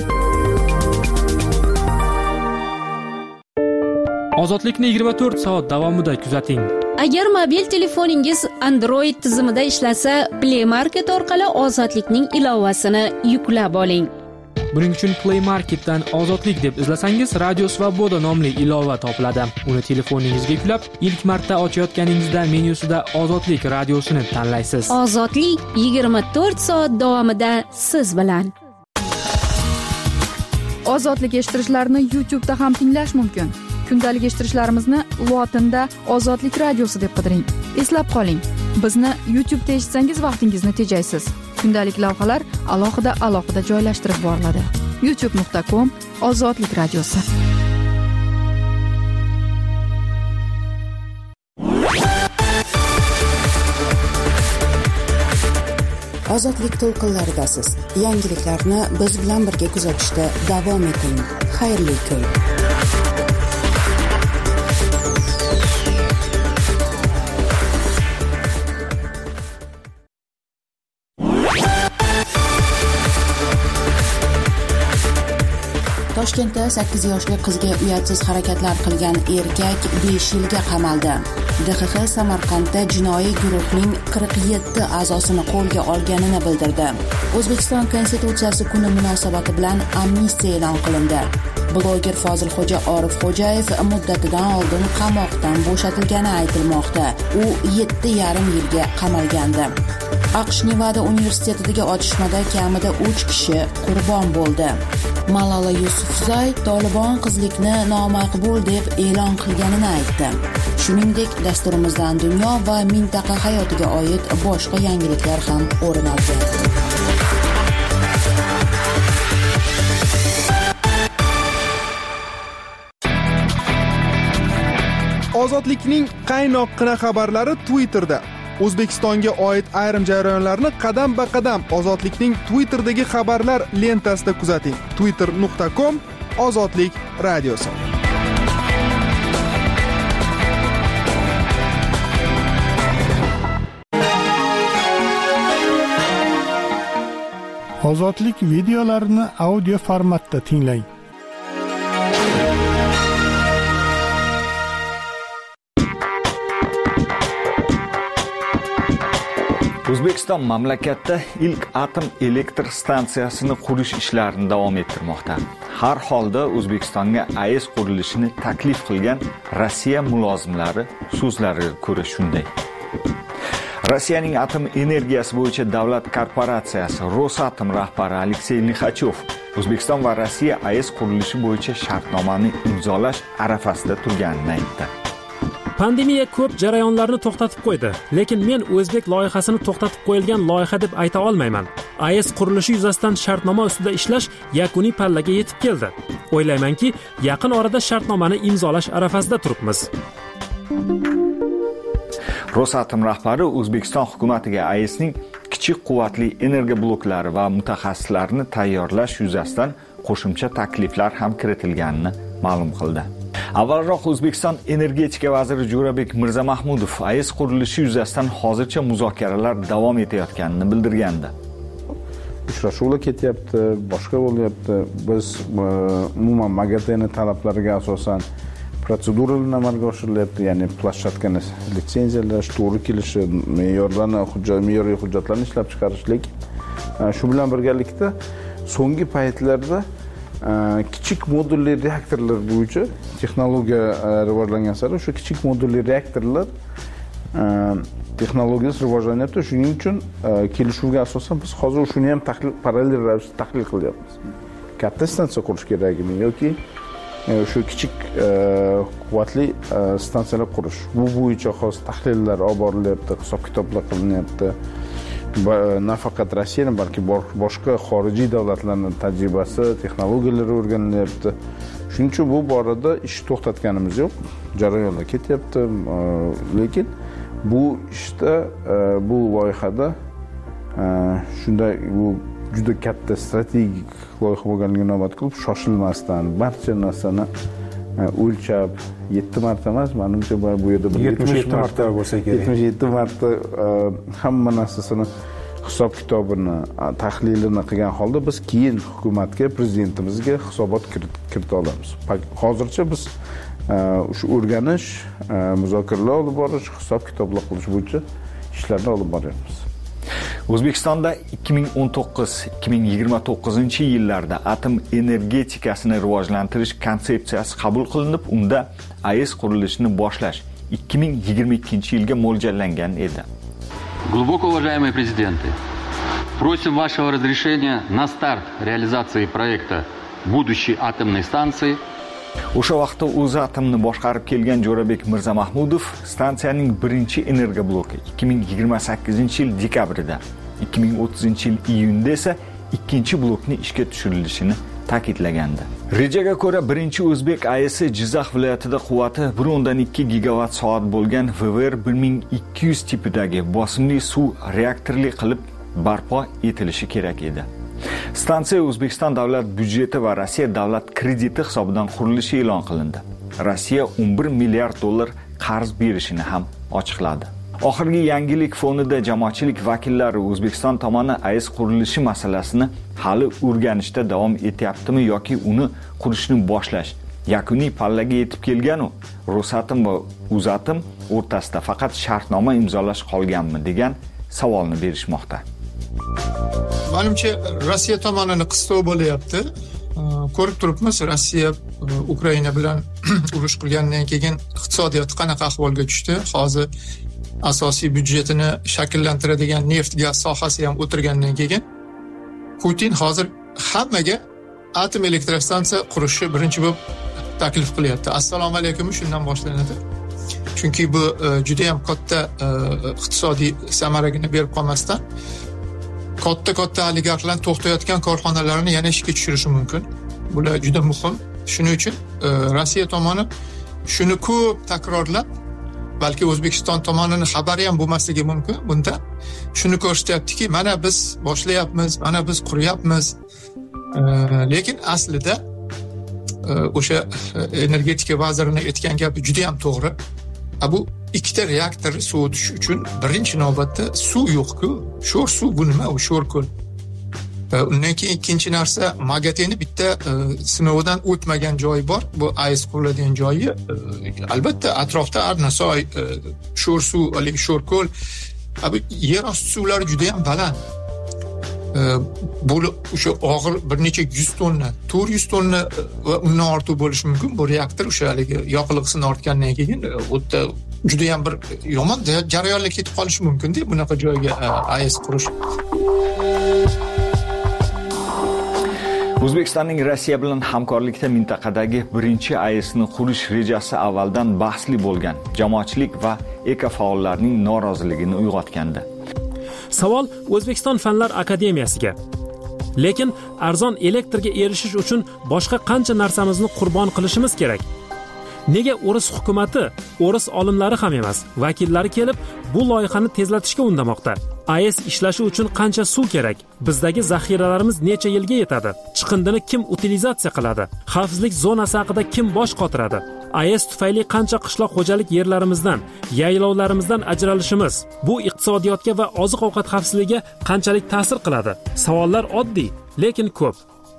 Ozodlikni yigirma to'rt soat davomida kuzating. Agar mobil telefoningiz Android tizimida ishlasa, Play Market orqali Ozodlikning ilovasini yuklab oling. Buning uchun Play Marketdan Ozodlik deb izlasangiz, Radio Svoboda nomli ilova topiladi. Uni telefoningizga yuklab, ilk marta ochayotganingizda menyusida Ozodlik radiosini tanlaysiz. Ozodlik yigirma to'rt soat davomida siz bilan. Ozodlik eshittirishlarni YouTube da ham tinglash mumkin. Kundalik eshittirishlarimizni Lotinda Ozodlik radiosi deb qidiring. Eslab qoling, bizni YouTube da eshitsangiz vaqtingizni tejaysiz. Kundalik lavhalar alohida alohida joylashtirib boriladi. youtube nuqta com Ozodlik radiosi. Ozodlik to'lqinlaridasiz. Yangiliklarni biz bilan birga kuzatishda davom eting. Xayrli kun. Toshkentda sakkiz yoshli qizga uyatsiz harakatlar qilgan erkak besh yilga qamaldi. D X X Samarqandda jinoiy guruhning qirq yetti a'zosini qo'lga olganini bildirdi. O'zbekiston Konstitutsiyasi kuni munosabati bilan amnistiya e'lon qilindi. Bloger Fozilxo'ja Orifxo'jayev muddatidan oldin qamoqdan bo'shatilgani aytilmoqda. U yetti yarim yilga qamalgandi. AQSh Nevada universitetidagi otishmada kamida uch kishi qurbon bo'ldi. Malala Yusufzay Tolibon qizlikni nomaqbul deb e'lon qilganini aytdi. Shuningdek, dasturimizdan dunyo va mintaqa hayotiga oid boshqa yangiliklar ham o'rin olgan. Ozodlikning qaynoqqina xabarlari Twitterda. O'zbekistonga oid ayrim jarayonlarni qadam-ba-qadam Ozodlikning Twitterdagi xabarlar lentasida kuzating. twitter nuqta com Ozodlik radiosi. Ozodlik videolarini audio formatda tinglang. O'zbekiston mamlakatda ilk atom elektr stansiyasini qurish ishlarini davom ettirmoqda. Har holda O'zbekistonga A E S qurilishini taklif qilgan Rossiya mulozimlari so'zlariga ko'ra shunday. Rossiyaning atom energiyasi bo'yicha davlat korporatsiyasi Rosatom rahbari Aleksey Lixachov O'zbekiston va Rossiya A E S qurilishi bo'yicha shartnomani imzolash arafasida turganini aytdi. Pandemiya ko'p jarayonlarni to'xtatib qo'ydi, lekin men o'zbek loyihasini to'xtatib qo'yilgan loyiha deb ayta olmayman. A E S qurilishi yuzasidan shartnoma ustida ishlash yakuniy pallaga yetib keldi. O'ylaymanki, yaqin orada shartnomani imzolash arafasida turibmiz. Rosatom rahbari O'zbekiston hukumatiga A E S'ning kichik quvvatli energiya bloklari va mutaxassislarini tayyorlash yuzasidan qo'shimcha takliflar ham kiritilganini ma'lum qildi. Avvalroq O'zbekiston energetika vaziri Jo'rabek Mirzamahmudov A E S qurilishi yuzasidan hozircha muzokaralar davom etayotganini bildirgandi. Uchrashuvlar ketyapti, boshqa bo'lyapti. Biz umuman MAGATEning talablariga asosan protseduralar amalga oshirilyapti, ya'ni planshetkani litsenziyalash, to'g'ri kelishi, me'yorlarni, hujjat, me'yoriy hujjatlarni ishlab chiqarishlik. Shu bilan birgalikda so'nggi paytlarda kichik modulli reaktorlar bo'yicha texnologiya rivojlangan sari o'sha kichik modulli reaktorlar texnologiyasi rivojlanyapti. Shuning uchun kelishuvga asosan biz hozir shuni ham tahlil parallel ravishda tahlil qilyapmiz. Katta stansiya qurish kerakmi yoki o'sha kichik quvvatli stansiyalar qurish. Bu bo'yicha xos tahlillar olib borilyapti, hisob-kitoblar qilinyapti. Nafaqat Rossiyaning, balki boshqa xorijiy davlatlarning tajribasi, texnologiyalari o'rganilyapti. Shuning uchun bu borada ish to'xtatganimiz yo'q. Jarayonlar ketyapti, lekin bu ishda, bu loyihada shunday bu juda katta strategik loyiha bo'lganligini inobat qilib, shoshilmasdan barcha narsani o'lchab yetti marta emas, menimcha bu yerda yetmish yetti marta bo'lsa kerak. yetmish yetti marta hamma narsasini hisob-kitobini, tahlilini qilgan holda biz keyin hukumatga, prezidentimizga hisobot kirita olamiz. Hozircha biz o'sha o'rganish, muzokaralar olib borish, hisob-kitoblar qilish bo'yicha ishlarni olib boryapmiz. O'zbekistonda ikki ming o'n to'qqiz ikki ming yigirma to'qqizinchi yillarda atom energetikasini rivojlantirish konsepsiyasi qabul qilinib, unda A E S qurilishini boshlash ikki ming yigirma ikkinchi yilga mo'ljallangan edi. Глубоко уважаемые президенты, просим вашего разрешения на старт реализации проекта будущей атомной станции. O'sha vaqtda O'zatomni boshqarib kelgan Jo'rabek Mirzamahmudov stansiyaning birinchi energiya bloki ikki ming yigirma sakkizinchi yil dekabrida, ikki ming o'ttizinchi yil iyunda esa ikkinchi blokni ishga tushirilishini ta'kidlagandi. Rejaga ko'ra birinchi o'zbek A E S Jizzax viloyatida quvvati bir o'ndan ikki gigavat soat bo'lgan V V R bir ming ikki yuz tipidagi bosimli suv reaktorli qilib barpo etilishi kerak edi. Stansiya O'zbekiston davlat byudjeti va Rossiya davlat krediti hisobidan qurilishi e'lon qilindi. Rossiya o'n bir milliard dollar qarz berishini ham ochiqladi. Oxirgi yangilik fonida jamoatchilik vakillari O'zbekiston tomoni A E S qurilishi masalasini hali o'rganishda davom etyaptimi yoki uni qurishni boshlash yakuniy pallaga yetib kelgan-u Rosatom va Uzatom o'rtasida faqat shartnoma imzolash qolganmi degan savolni berishmoqda. Menimcha Rossiya tomonini qistov bo'lyapti. Ko'rib turibmiz, Rossiya Ukraina bilan urush qilgandan keyin iqtisodiyoti qanaqa ahvolga tushdi. Hozir asosiy byudjetini shakllantiradigan neft gaz sohasi ham o'tirgandan keyin Putin hozir hammaga atom elektrostansiya qurishni birinchi bo'lib taklif qilyapti. Assalomu alaykum shundan boshlanadi. Chunki bu juda ham katta iqtisodiy samaragini berib qolmasdan katta-katta oligarxlar to'xtayotgan korxonalarni yana ishga tushirishi mumkin. Bular juda muhim. Shuning uchun Rossiya tomoni shuni ko'p takrorlab, balki O'zbekiston tomonining xabari ham bo'lmasligi mumkin. Bunda shuni ko'rsatyaptiki, mana biz boshlayapmiz, mana biz quryapmiz. Lekin aslida o'sha energetika vazirining aytgan gapi juda ham to'g'ri. Bu ikkita reaktor sovutish uchun birinchi navbatda suv yo'q-ku. Sho'r suv bu nima? U sho'r ko'l. Undan keyin ikkinchi narsa, Magateni bitta sinovdan o'tmagan joyi bor. Bu A E S quriladigan joyi. Albatta atrofda Arnasoy, sho'r suv, alik sho'r ko'l. Bu yer osti suvlari juda ham baland. Bu o'sha og'ir bir necha yuz tonna, to'rt yuz tonna va undan ortiq bo'lishi mumkin. Bu reaktor o'sha haligi yoqilg'isini ortgandan keyin o'tda juda ham bir yomon jarayonlar ketib qolishi mumkin-da bunaqa joyga A E S qurish. O'zbekistonning Rossiya bilan hamkorlikda mintaqadagi birinchi A E Sni qurish rejasi avvaldan bahsli bo'lgan jamoatchilik va ekofaollarning noroziligini uyg'otgandi. Savol O'zbekiston Fanlar akademiyasiga. Lekin arzon elektrga erishish uchun boshqa qancha narsamizni qurbon qilishimiz kerak? Nega o'ris hukumatı, o'ris olimlari ham emas, vakillari kelib bu loyihani tezlatishga undamoqda? A E S ishlashi uchun qancha suv kerak? Bizdagi zaxiralarimiz necha yilga yetadi? Chiqindini kim utilizatsiya qiladi? Xavfsizlik zonasi haqida kim bosh qotiradi? A E S tufayli qancha qishloq xo'jalik yerlarimizdan, yaylovlarimizdan ajralishimiz bu iqtisodiyotga va oziq-ovqat xavfsizligiga qanchalik ta'sir qiladi? Savollar oddiy, lekin ko'p.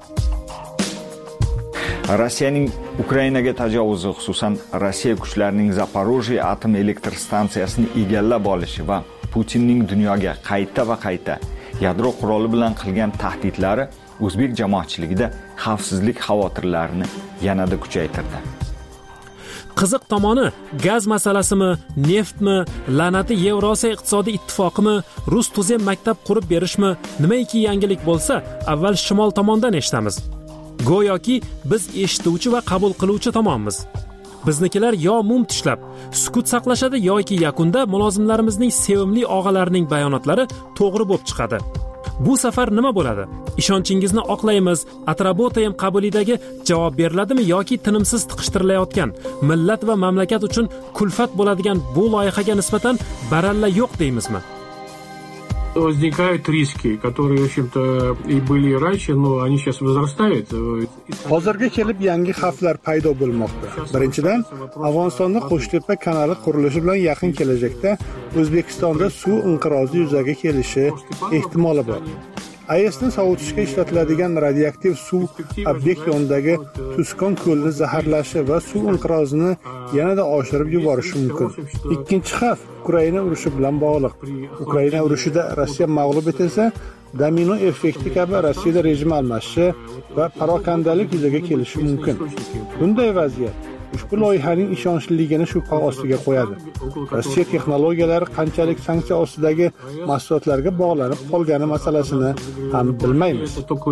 Rossiyaning Ukrainaga tajovuzi, xususan Rossiya kuchlarining Zaporojye atom elektr stansiyasini egallab olishi va Putinning dunyoga qayta va qayta yadro quroli bilan qilgan tahdidlari o'zbek jamoatchiligida xavfsizlik xavotirlarini yanada kuchaytirdi. Qiziq tomoni gaz masalasimi, neftmi, la'nati Yevrosiyo iqtisodiy ittifoqimi, rus tuzem maktab qurib berishmi, nimaiki yangilik bo'lsa, avval shimol tomondan eshitamiz. Go'yoki biz eshituvchi va qabul qiluvchi tomonmiz. Biznikilar yo mum tishlab, sukut saqlashadi yoki yakunda mulozimlarimizning sevimli og'alarining bayonotlari to'g'ri bo'lib chiqadi. Bu safar nima bo'ladi? Ishonchingizni oqlaymiz, Atrabotaym qabulidagi javob beriladimi yoki tinimsiz tiqishtirilayotgan millat va mamlakat uchun kulfat bo'ladigan bu loyihaga nisbatan baralla yo'q deymizmi? Возникают риски, которые, в общем-то, и были и раньше, но они сейчас возрастают. Hozirga kelib yangi xavflar paydo bo'lmoqda. Birinchidan, Afg'onistonda Qo'shtepa kanali qurilishi bilan yaqin kelajakda O'zbekistonda suv inqirozi yuzaga kelishi ehtimoli bor. A E Sni sovutishga ishlatiladigan radioaktiv suv obyekt yonidagi Tuskon ko'lini zaharlashi va suv inqirozini yanada oshirib yuborishi mumkin. Ikkinchi xavf Ukraina urushi bilan bog'liq. Ukraina urushida Rossiya mag'lub etilsa, domino effekti kabi Rossiyada rejim almashishi va parokandalik yuzaga kelishi mumkin. Bunday vaziyat ushbu loyihaning ishonchliligini shubha ostiga qo'yadi. Rossiya texnologiyalari qanchalik sanksiya ostidagi mahsulotlarga bog'lanib qolgani masalasini ham bilmaymiz.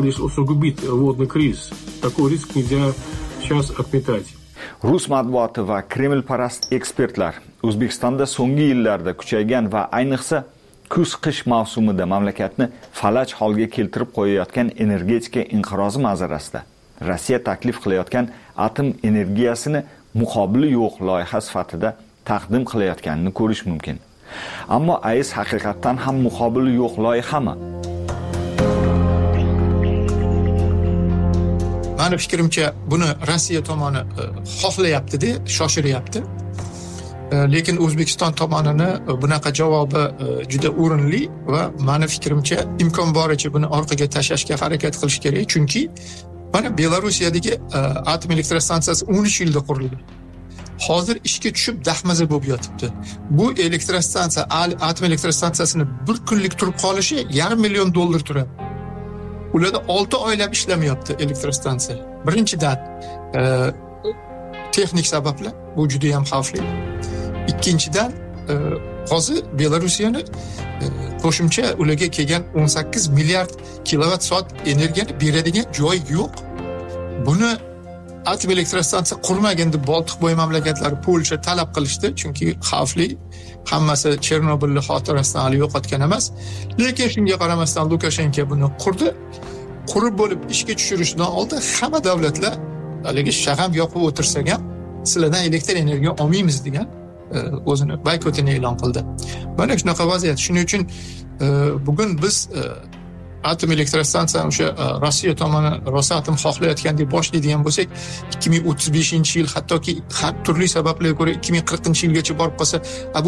Rus matbuoti va Kremlparast ekspertlar O'zbekistonda so'nggi yillarda kuchaygan va ayniqsa kuz-qish mavsumida mamlakatni falaj holga keltirib qo'yayotgan energetika inqirozi manzarasida Rossiya taklif qilayotgan atom energiyasini muqobili yo'q loyiha sifatida taqdim qilayotganini ko'rish mumkin. Ammo A E S haqiqatan ham muqobili yo'q loyihami? mani fikrimcha buni Rossiya tomoni xohlayapti-da, shoshiryapti. Lekin O'zbekiston tomonini bunaqa javobi juda o'rinli va mani fikrimcha imkon boricha buni orqaga tashlashga harakat qilish kerak, chunki mana Belarusiyadagi atom elektrostansiyasi o'n uch yilda qurildi. Hozir ishga tushib dahmaza bo'lib yotibdi. Bu elektrostansiya, atom elektrostansiyasini bir kunlik turib qolishi yarim million dollar turadi. Ularda olti oylab ishlamayapti elektrostansiya. Birinchidan, texnik sabablar, bu juda ham xavfli. Ikkinchidan, hozir Belarusiyani qo'shimcha ularga kelgan o'n sakkiz milliard kilovat soat energiyani beradigan joy yo'q. Buni atom elektrostansiya qurmagan deb Boltiq bo'yi mamlakatlari, Polsha talab qilishdi, chunki xavfli. Hammasi Chernobilni xotirasidan hali yo'qotgan emas. Lekin shunga qaramasdan Lukashenko buni qurdi. Qurib bo'lib ishga tushirishdan oldin hamma davlatlar haligi shag'am yoqib o'tirsak ham sizlardan elektr energiya olmaymiz degan o'zini boykotini e'lon qildi. Mana shunaqa vaziyat. Shuning uchun bugun biz atom elektrostansiyani o'sha Rossiya tomoni Rosatom xohlayotgan deb boshlaydigan bo'lsak, ikki ming o'ttiz beshinchi yil, hattoki har turli sabablarga ko'ra ikki ming qirqinchi yilgacha borib qolsa, bu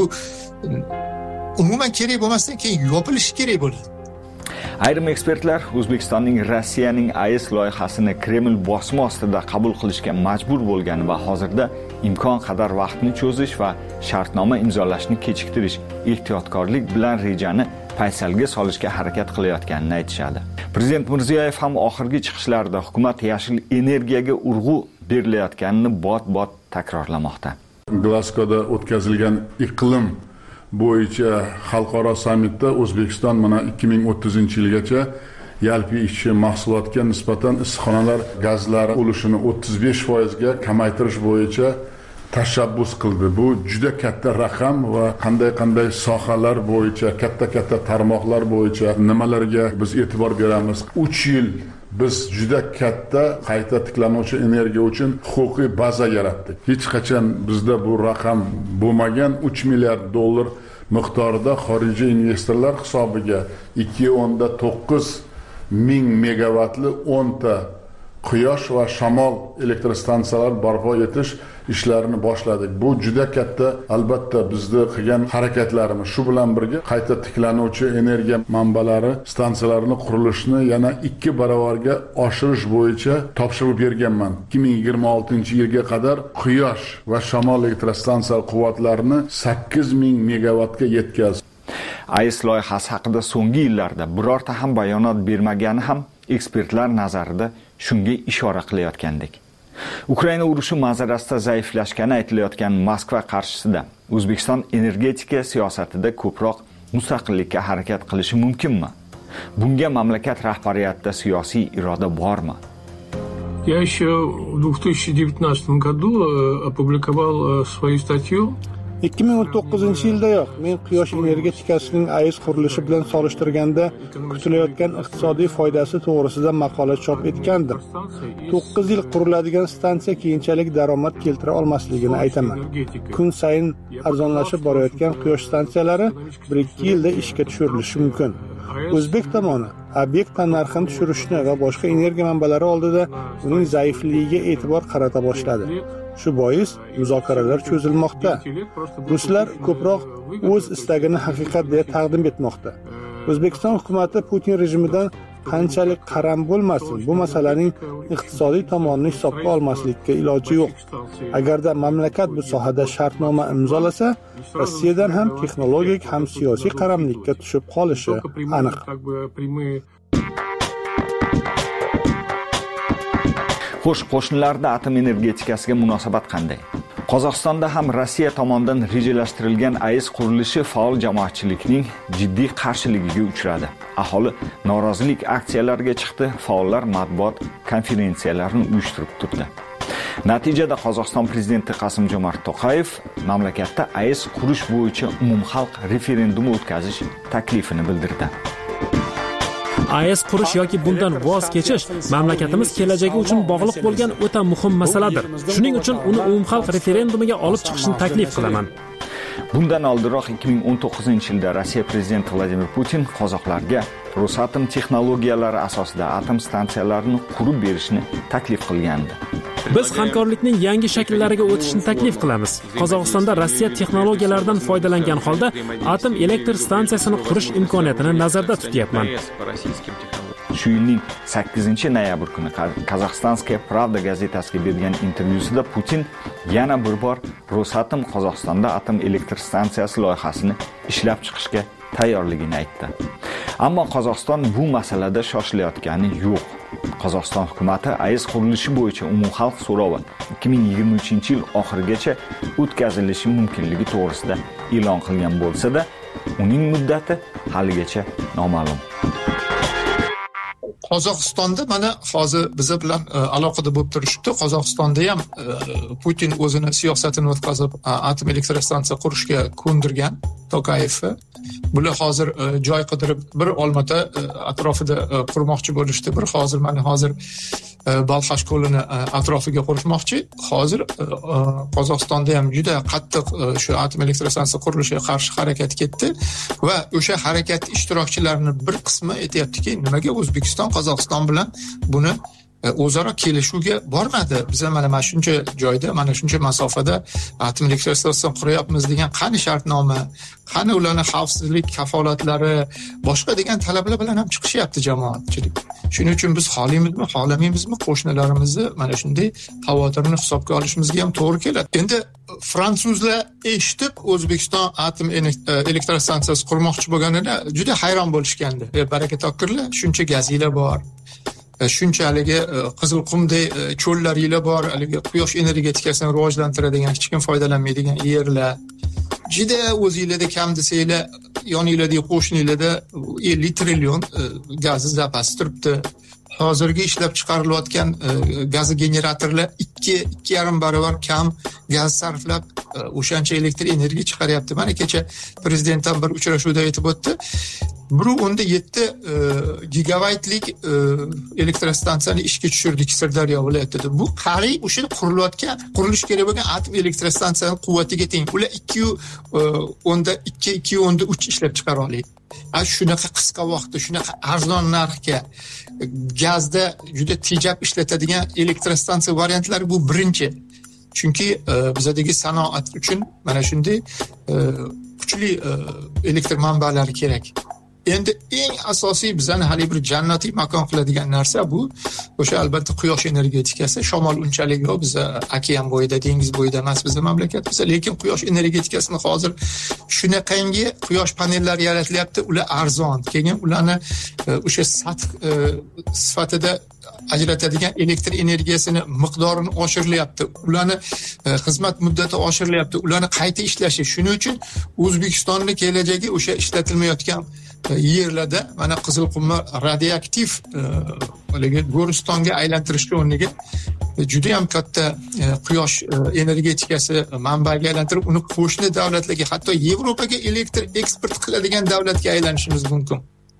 umuman kerak bo'lmasdan keyin yopilishi kerak bo'ladi. Ayrim ekspertlar O'zbekistonning Rossiyaning A E S loyihasini Kreml bosma ostida qabul qilishga majbur bo'lgani va hozirda imkon qadar vaqtni cho'zish va shartnoma imzolashni kechiktirish, ehtiyotkorlik bilan rejani paysalga solishga harakat qilayotganini aytishadi. Prezident Mirziyoyev ham oxirgi chiqishlarida hukumat yashil energiyaga urg'u berilayotganini bot-bot takrorlamoqda. Glasgowda o'tkazilgan iqlim bo'yicha xalqaro sammitda O'zbekiston mana ikki ming o'ttizinchi yilgacha yalpi ishchi mahsulotga nisbatan issiqxonalar gazlari ulushini o'ttiz besh foizga kamaytirish bo'yicha tashabbus qildi. Bu juda katta raqam va qanday-qanday sohalar bo'yicha, katta-katta tarmoqlar bo'yicha nimalarga biz e'tibor beramiz. uch yil biz juda katta qayta tiklanuvchi energiya uchun huquqiy baza yaratdik. Hech qachon bizda bu raqam bo'lmagan uch milliard dollar miqdorida xorijiy investorlar hisobiga ikki o'nda to'qqiz ming megavatli o'nta quyosh va shamol elektrostansiyalar barpo etish ishlarini boshladik. Bu juda katta, albatta bizni qilgan harakatlarimiz. Shu bilan birga qayta tiklanuvchi energiya manbalari stansiyalarini qurilishini yana ikki baravarga oshirish bo'yicha topshiriq berganman. ikki ming yigirma oltinchi yilga qadar quyosh va shamol elektrostansiya quvvatlarini sakkiz ming megavatga yetkazdik. A E S loyihasi haqida so'nggi yillarda birorta ham bayonot bermagani ham ekspertlar nazarida shunga ishora qilayotgandek. Ukraina urushi manzarasida zaiflashgani aytilayotgan Moskva qarshisida O'zbekiston energetika siyosatida ko'proq mustaqillikka harakat qilishi mumkinmi? Bunga mamlakat rahbariyatida siyosiy iroda bormi? Я еще в две тысячи девятнадцатом году опубликовал свою статью. ikki ming o'n to'qqizinchi yildayoq men quyosh energetikasining A E S qurilishi bilan solishtirganda kutilayotgan iqtisodiy foydasi to'g'risida maqola chop etgandim. to'qqiz yil quriladigan stansiya keyinchalik daromad keltira olmasligini aytaman. Kun sayin arzonlashib borayotgan quyosh stansiyalari bir ikki yilda ishga tushirilishi mumkin. O'zbek tomoni obyekt narxini tushirishni va boshqa energiya manbalari oldida uning zaifligiga e'tibor qarata boshladi. Shu bois muzokaralar cho'zilmoqda. Ruslar ko'proq o'z istagini haqiqat deb taqdim etmoqda. O'zbekiston hukumatı Putin rejimidan qanchalik qaram bo'lmasin, bu masalaning iqtisodiy tomonini hisobga olmaslikka iloji yo'q. Agarda mamlakat bu sohada shartnoma imzolasa, Rossiyadan ham texnologik ham siyosiy qaramlikka tushib qolishi aniq. Xo'sh, qo'shnilarda atom energetikasiga munosabat qanday? Qozog'istonda ham Rossiya tomonidan rejalashtirilgan A E S qurilishi faol jamoatchilikning jiddiy qarshiligiga uchradi. Aholi norozilik aksiyalariga chiqdi, faollar matbuot konferensiyalarini uyushtirib turdi. Natijada Qozog'iston prezidenti Qasim-Jomart To'qayev mamlakatda A E S qurish bo'yicha umumxalq referendumi o'tkazish taklifini bildirdi. A E S qurish yoki bundan voz kechish mamlakatimiz kelajagi uchun bog'liq bo'lgan o'ta muhim masaladir. Shuning uchun uni umumxalq referendumiga olib chiqishni taklif qilaman. Bundan oldinroq ikki ming o'n to'qqizinchi yilda Rossiya prezidenti Vladimir Putin qozoqlarga Rosatom texnologiyalari asosida atom stansiyalarini qurib berishni taklif qilgandi. Biz hamkorlikning yangi shakllariga o'tishni taklif qilamiz. Qozog'istonda Rossiya texnologiyalaridan foydalangan holda atom elektr stansiyasini qurish imkoniyatini nazarda tutyapman. Shu yilning sakkizinchi noyabr kuni Qozog'istonskaya Pravda gazetasiga bergan intervyusida Putin yana bir bor Rosatom Qozog'istonda atom elektr stansiyasi loyihasini ishlab chiqishga tayyorligini aytdi. Ammo Qozog'iston bu masalada shoshilayotgani yo'q. Qozog'iston hukumatı A E S qurilishi bo'yicha umumxalq so'rovi ikki ming yigirma uchinchi yil oxirigacha o'tkazilishi mumkinligi to'g'risida e'lon qilgan bo'lsa-da, uning muddati haligacha noma'lum. Qozog'istonda mana hozir biz bilan aloqada bo'lib turishdi. Qozog'istonda ham Putin o'zini siyosatini o'tkazib atom elektrostansiya qurishga ko'ndirgan Tokayevni. Bular hozir joy qidirib bir Olmata atrofida qurmoqchi bo'lishdi. Bir hozir mana hozir Balxash ko'lini atrofiga qurishmoqchi. Hozir Qozog'istonda ham juda qattiq shu atom elektrostansiya qurilishiga qarshi harakat ketdi va o'sha harakat ishtirokchilarining bir qismi aytayaptiki, nimaga O'zbekiston Qozog'iston bilan buni o'zaro kelishuvga bormadi. Biz mana mana shuncha joyda, mana shuncha masofada atom elektrostansiya quryapmiz degan qani shartnoma, qani ularning xavfsizlik kafolatlari, boshqa degan talablar bilan ham chiqishyapti jamoatchilik. Shuning uchun biz xohlaymizmi, xohlamaymizmi qo'shnilarimizni mana shunday xavotirini hisobga olishimizga ham to'g'ri keladi. Endi fransuzlar eshitib O'zbekiston atom elektrostansiyasi qurmoqchi bo'lganida juda hayron bo'lishgandi. E, baraka topkirlar, shuncha gazinglar bor. Shunchalik Qizilqumday cho'llaringlar bor, haligi quyosh energetikasini rivojlantiradigan, hech kim foydalanmaydigan yerlar. Juda o'zingizlarda kam desanglar, yoningizda, qo'shningizda ellik trillion gazni zapasi turibdi. Hozirgi ishlab chiqarilayotgan gaz generatorlar ikki ikki yarim barobar kam gaz sarflab o'shancha elektr energiya chiqaryapti. Mana kecha prezidentdan bir uchrashuvda aytib o'tdi. bir onda yetti gigabaytlik elektrostansiyani ishga tushirdik Sirdaryo viloyatida. Bu qariyb o'sha qurilayotgan, qurilish kerak bo'lgan atom elektrostansiyasining quvvatiga teng. Ular ikki onda ikki, ikki onda uch ishlab chiqara oladi. A shunaqa qisqa vaqtda, shunaqa arzon narxga gazda juda tejab ishlatadigan elektrostansiya variantlari bu birinchi. Chunki bizdagi sanoat uchun mana shunday kuchli elektr manbalari kerak. Endi eng asosiy bizani hali bir jannatiy makon qiladigan narsa bu o'sha albatta quyosh energetikasi. Shamol unchalik yo'q, biz okean bo'yida, dengiz bo'yida emas bizning mamlakatimizda, lekin quyosh energetikasini hozir shunaqangi quyosh panellari yaratilyapti, ular arzon. Keyin ularni o'sha sath sifatida ajratadigan elektr energiyasini miqdorini oshirilyapti. Ularni xizmat muddati oshirilyapti. Ularni qayta ishlashi. Shuning uchun O'zbekistonning kelajagi o'sha ishlatilmayotgan yerlarda mana Qizilqumni radioaktiv haligi Go'ristonga aylantirishga o'rniga juda ham katta quyosh energetikasi manbaiga aylantirib, uni qo'shni davlatlarga, hatto Yevropaga elektr eksport qiladigan davlatga aylanishimiz mumkin.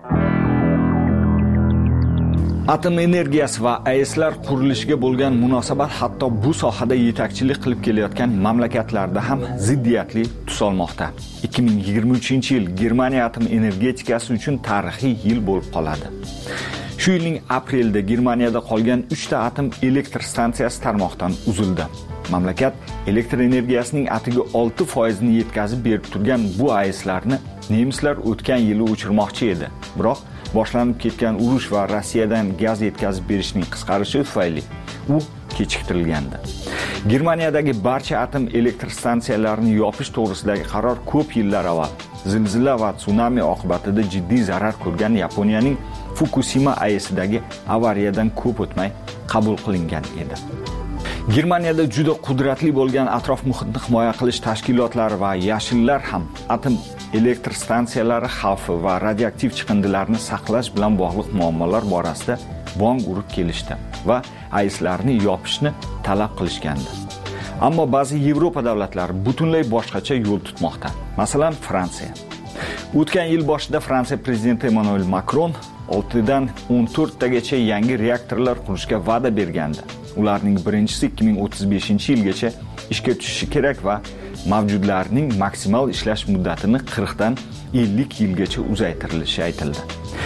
Atom energiyasi va A E S'lar qurilishiga bo'lgan munosabat hatto bu sohada yetakchilik qilib kelayotgan mamlakatlarda ham ziddiyatli tus olmoqda. ikki ming yigirma uchinchi yil Germaniya atom energetikasi uchun tarixiy yil bo'lib qoladi. Shu yilning aprelida Germaniyada qolgan uchta atom elektr stansiyasi tarmoqdan uzildi. Mamlakat elektr energiyasining atigi olti foiz ni yetkazib berib turgan bu A E S'larni nemislar o'tgan yili o'chirmoqchi edi. Biroq boshlanib ketgan urush va Rossiyadan gaz yetkazib berishning qisqarishi tufayli u kechiktirilgandi. Germaniyadagi barcha atom elektr stansiyalarini yopish to'g'risidagi qaror ko'p yillar avval zilzila va tsunami oqibatida jiddiy zarar ko'rgan Yaponiyaning Fukushima A E S'dagi avariyadan ko'p o'tmay qabul qilingan edi. Germaniyada juda qudratli bo'lgan atrof muhitni himoya qilish tashkilotlari va yashillar ham atom elektr stansiyalari xavfi va radioaktiv chiqindilarni saqlash bilan bog'liq muammolar borasida bong urib kelishdi va A E S'larni yopishni talab qilishgandi. Ammo ba'zi Yevropa davlatlari butunlay boshqacha yo'l tutmoqda. Masalan, Fransiya. O'tgan yil boshida Fransiya prezidenti Emmanuel Macron oltidan o'n to'rttagacha yangi reaktorlar qurishga va'da bergandi. Ularning birinchisi ikki ming o'ttiz beshinchi yilgacha ishga tushishi kerak va mavjudlarning maksimal ishlash muddatini qirqdan ellik yilgacha uzaytirilishi aytildi.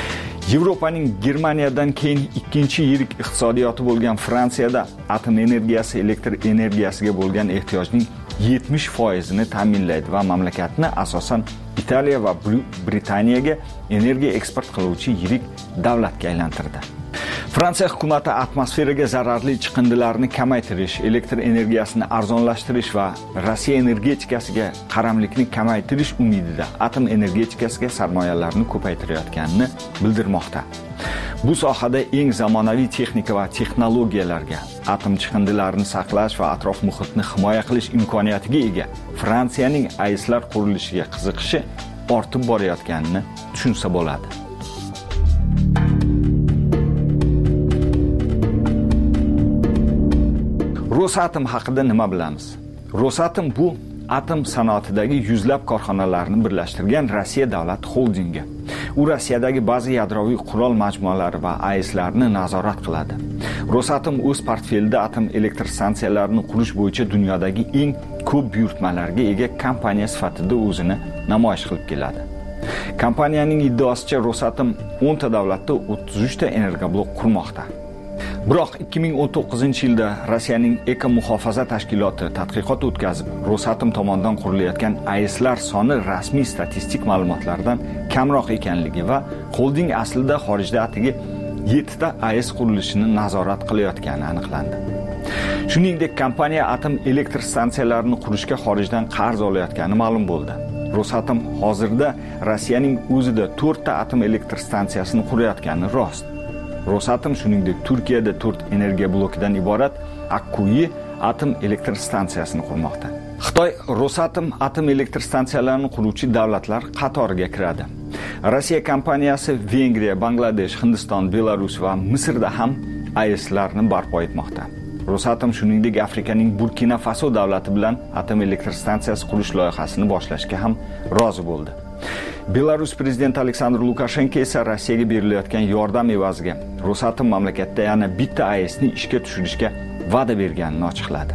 Yevropaning Germaniyadan keyin ikkinchi yirik iqtisodiyoti bo'lgan Fransiyada atom energiyasi elektr energiyasiga bo'lgan ehtiyojning yetmish foizini ta'minlaydi va mamlakatni asosan Italiya va Britaniyaga energiya eksport qiluvchi yirik davlatga aylantirdi. Fransiya hukumati atmosferaga zararli chiqindilarni kamaytirish, elektr energiyasini arzonlashtirish va Rossiya energetikasiga qaramlikni kamaytirish umidida atom energetikasiga sarmoyalarni ko'paytirayotganini bildirmoqda. Bu sohada eng zamonaviy texnika va texnologiyalarga, atom chiqindilarini saqlash va atrof muhitni himoya qilish imkoniyatiga ega Fransiyaning ayslar qurilishiga qiziqishi ortib borayotganini tushunsa bo'ladi. Rosatom haqida nima bilamiz? Rosatom bu atom sanoatidagi yuzlab korxonalarni birlashtirgan Rossiya davlat xoldingi. U Rossiyadagi ba'zi yadroviy qurol majmualari va ayslarni nazorat qiladi. Rosatom o'z portfelida atom elektr stansiyalarini qurish bo'yicha dunyodagi eng ko'p buyurtmalarga ega kompaniya sifatida o'zini namoyish qilib keladi. Kompaniyaning iddaosicha Rosatom o'n ta davlatda o'ttiz uch ta energoblok qurmoqda. Biroq ikki ming o'n to'qqizinchi yilda Rossiyaning Eko muhofaza tashkiloti tadqiqot o'tkazib, Rosatom tomonidan qurilayotgan ayslar soni rasmiy statistik ma'lumotlardan kamroq ekanligi va xolding aslida xorijda atigi yetti ta ays qurilishini nazorat qilayotgani aniqlandi. Shuningdek, kompaniya atom elektr stansiyalarini qurishga xorijdan qarz olayotgani ma'lum bo'ldi. Rosatom hozirda Rossiyaning o'zida to'rt ta atom elektr stansiyasini qurayotgani rost. Rosatom shuningdek Turkiyada to'rt energiya blokidan iborat Akkuyi atom elektr stansiyasini qurmoqda. Xitoy Rosatom atom elektr stansiyalarini quruvchi davlatlar qatoriga kiradi. Rossiya kompaniyasi Vengriya, Bangladesh, Hindiston, Belarus va Misrda ham ayslarni barpo etmoqda. Rosatom shuningdek Afrikaning Burkina Faso davlati bilan atom elektr stansiyasi qurish loyihasini boshlashga ham rozi bo'ldi. Belarus prezidenti Aleksandr Lukashenko esa Rossiyaga berilayotgan yordam evaziga Rosatom mamlakatda yana bitta aysni ishga tushirishga va'da berganini ochiqladi.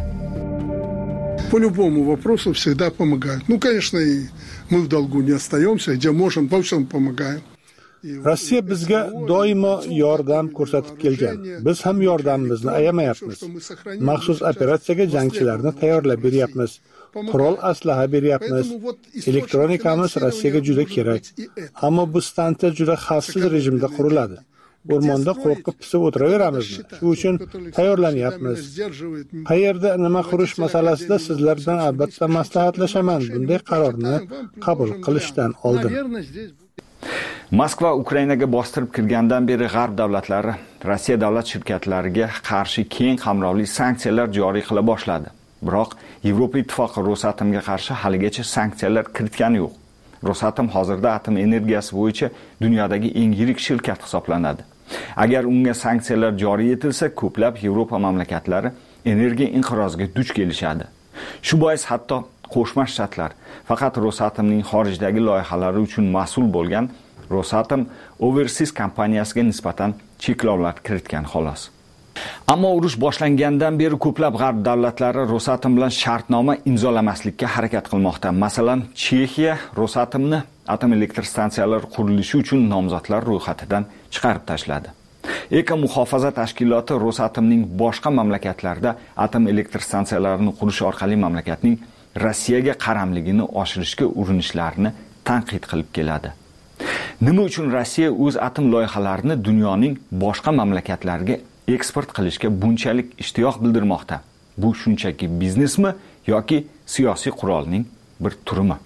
По любому вопросу всегда помогают. Ну, конечно, и мы в долгу не остаемся, где можем, во всем помогаем. Rossiya bizga doimo yordam ko'rsatib kelgan. Biz ham yordamimizni ayamayapmiz. Maxsus operatsiyaga jangchilarni tayyorlab beryapmiz. Qurol aslaha beryapmiz. Elektronikamiz Rossiyaga juda kerak. Ammo bu stansiya juda xavfsiz rejimda quriladi. O'rmonda qo'rqib pisib o'tiraveramizmi? Shu uchun tayyorlanyapmiz. Qayerda nima qurish masalasida sizlardan albatta maslahatlashaman. Bunday qarorni qabul qilishdan oldin. Moskva Ukrainaga bostirib kirgandan beri g'arb davlatlari Rossiya davlat shirkatlariga qarshi keng qamrovli sanksiyalar joriy qila boshladi. Biroq Yevropa ittifoqi Rosatomga qarshi haligacha sanksiyalar kiritgani yo'q. Rosatom hozirda atom energiyasi bo'yicha dunyodagi eng yirik shirkat hisoblanadi. Agar unga sanksiyalar joriy etilsa, ko'plab Yevropa mamlakatlari energiya inqiroziga duch kelishadi. Shu bois hatto Qo'shma Shtatlar faqat Rosatomning xorijdagi loyihalari uchun mas'ul bo'lgan Rosatom Overseas kompaniyasiga nisbatan cheklovlar kiritgan xolos. Ammo urush boshlangandan beri ko'plab g'arb davlatlari Rosatom bilan shartnoma imzolamaslikka harakat qilmoqda. Masalan, Chexiya Rosatomni atom elektr stansiyalari qurilishi uchun nomzodlar ro'yxatidan chiqarib tashladi. Eko muhofaza tashkiloti Rosatomning boshqa mamlakatlarda atom elektr stansiyalarini qurish orqali mamlakatning Rossiyaga qaramligini oshirishga urinishlarini tanqid qilib keladi. Nima uchun Rossiya o'z atom loyihalarini dunyoning boshqa mamlakatlariga eksport qilishga bunchalik ishtiyoq bildirmoqda? Bu shunchaki biznesmi yoki siyosiy qurolning bir turimi?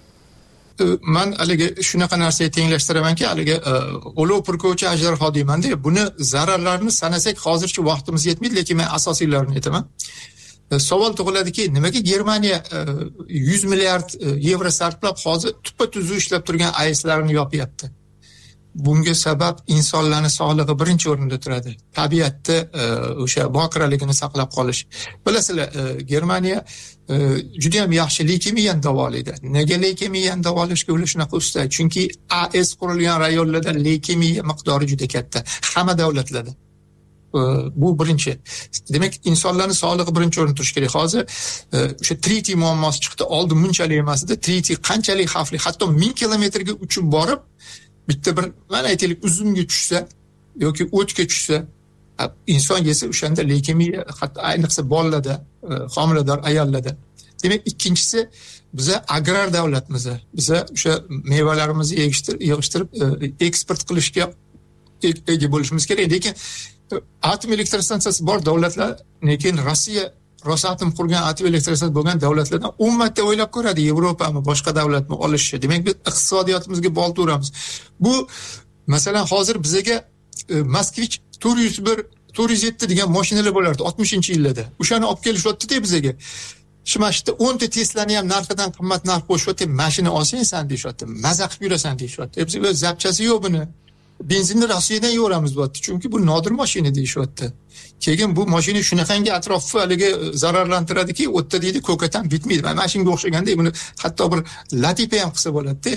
Man haliga shunaqa narsaga tenglashtiramanki, haliga olov purkovchi ajdarho deyman-da, buni zararlarini sanasak hozircha vaqtimiz yetmaydi, lekin men asosiylarini aytaman. Savol tug'iladiki, nimaga Germaniya yuz milliard yevro sarflab hozir tuppa-tuzuk ishlab turgan ayslarni yopyapti? Bunga sabab insonlarning sog'lig'i birinchi o'rinda turadi. Tabiatda o'sha bokiraligini saqlab qolish. Bilasizlar, Germaniya juda ham yaxshi leykemiyani davolaydi. Nega leykemiyani davolashga ular shunaqa usta? Chunki A S qurilgan rayonlarda leykemiya miqdori juda katta. Hamma davlatlarda. Bu birinchi. Demak, insonlarning sog'lig'i birinchi o'rinda turishi kerak. Hozir o'sha tritiy muammosi chiqdi. Oldin bunchalik emas edi. Tritiy qanchalik xavfli, hatto ming kilometrga uchib borib bitta bir, mana aytaylik, uzumga tushsa, yoki o'tga tushsa, inson yesa o'shanda leykemiya, hatto ayniqsa bolalarda, homilador ayollarda. Demak, ikkinchisi biza agrar davlatmiz. Biza o'sha mevalarimizni yig'ishtirib eksport qilishga ega bo'lishimiz kerak. Lekin atom elektrostansiyasi bor davlatlar, lekin Rossiya Rosatom qurgan atom elektrostansiyasi bo'lgan davlatlardan o'n marta o'ylab ko'radi, Yevropami, boshqa davlatmi olishni. Demak, biz iqtisodiyotimizga bog'liq turamiz. Bu masalan hozir bizaga Moskvich to'rt yuz bir to'rt yuz yetti degan mashinalar bo'lardi oltmishinchi yillarda. O'shani olib kelishyapti-da bizaga. Shimashda o'nta Tesla'ni ham narxidan qimmat narx qo'shyapti, mashina olsang san deyapti, maza qilib yurasan deyapti. Bizga zapchasi yo'q buni. Benzinni Rossiyadan yo'ramiz bo'lyapti, chunki bu nodir mashina deyapti. Keyin bu mashina shunaqangi atrofni haliga zararlantiradiki, o'tda deydi, ko'katan bitmaydi. Mana shunga o'xshaganda buni hatto bir latifa ham qilsa bo'ladi-da.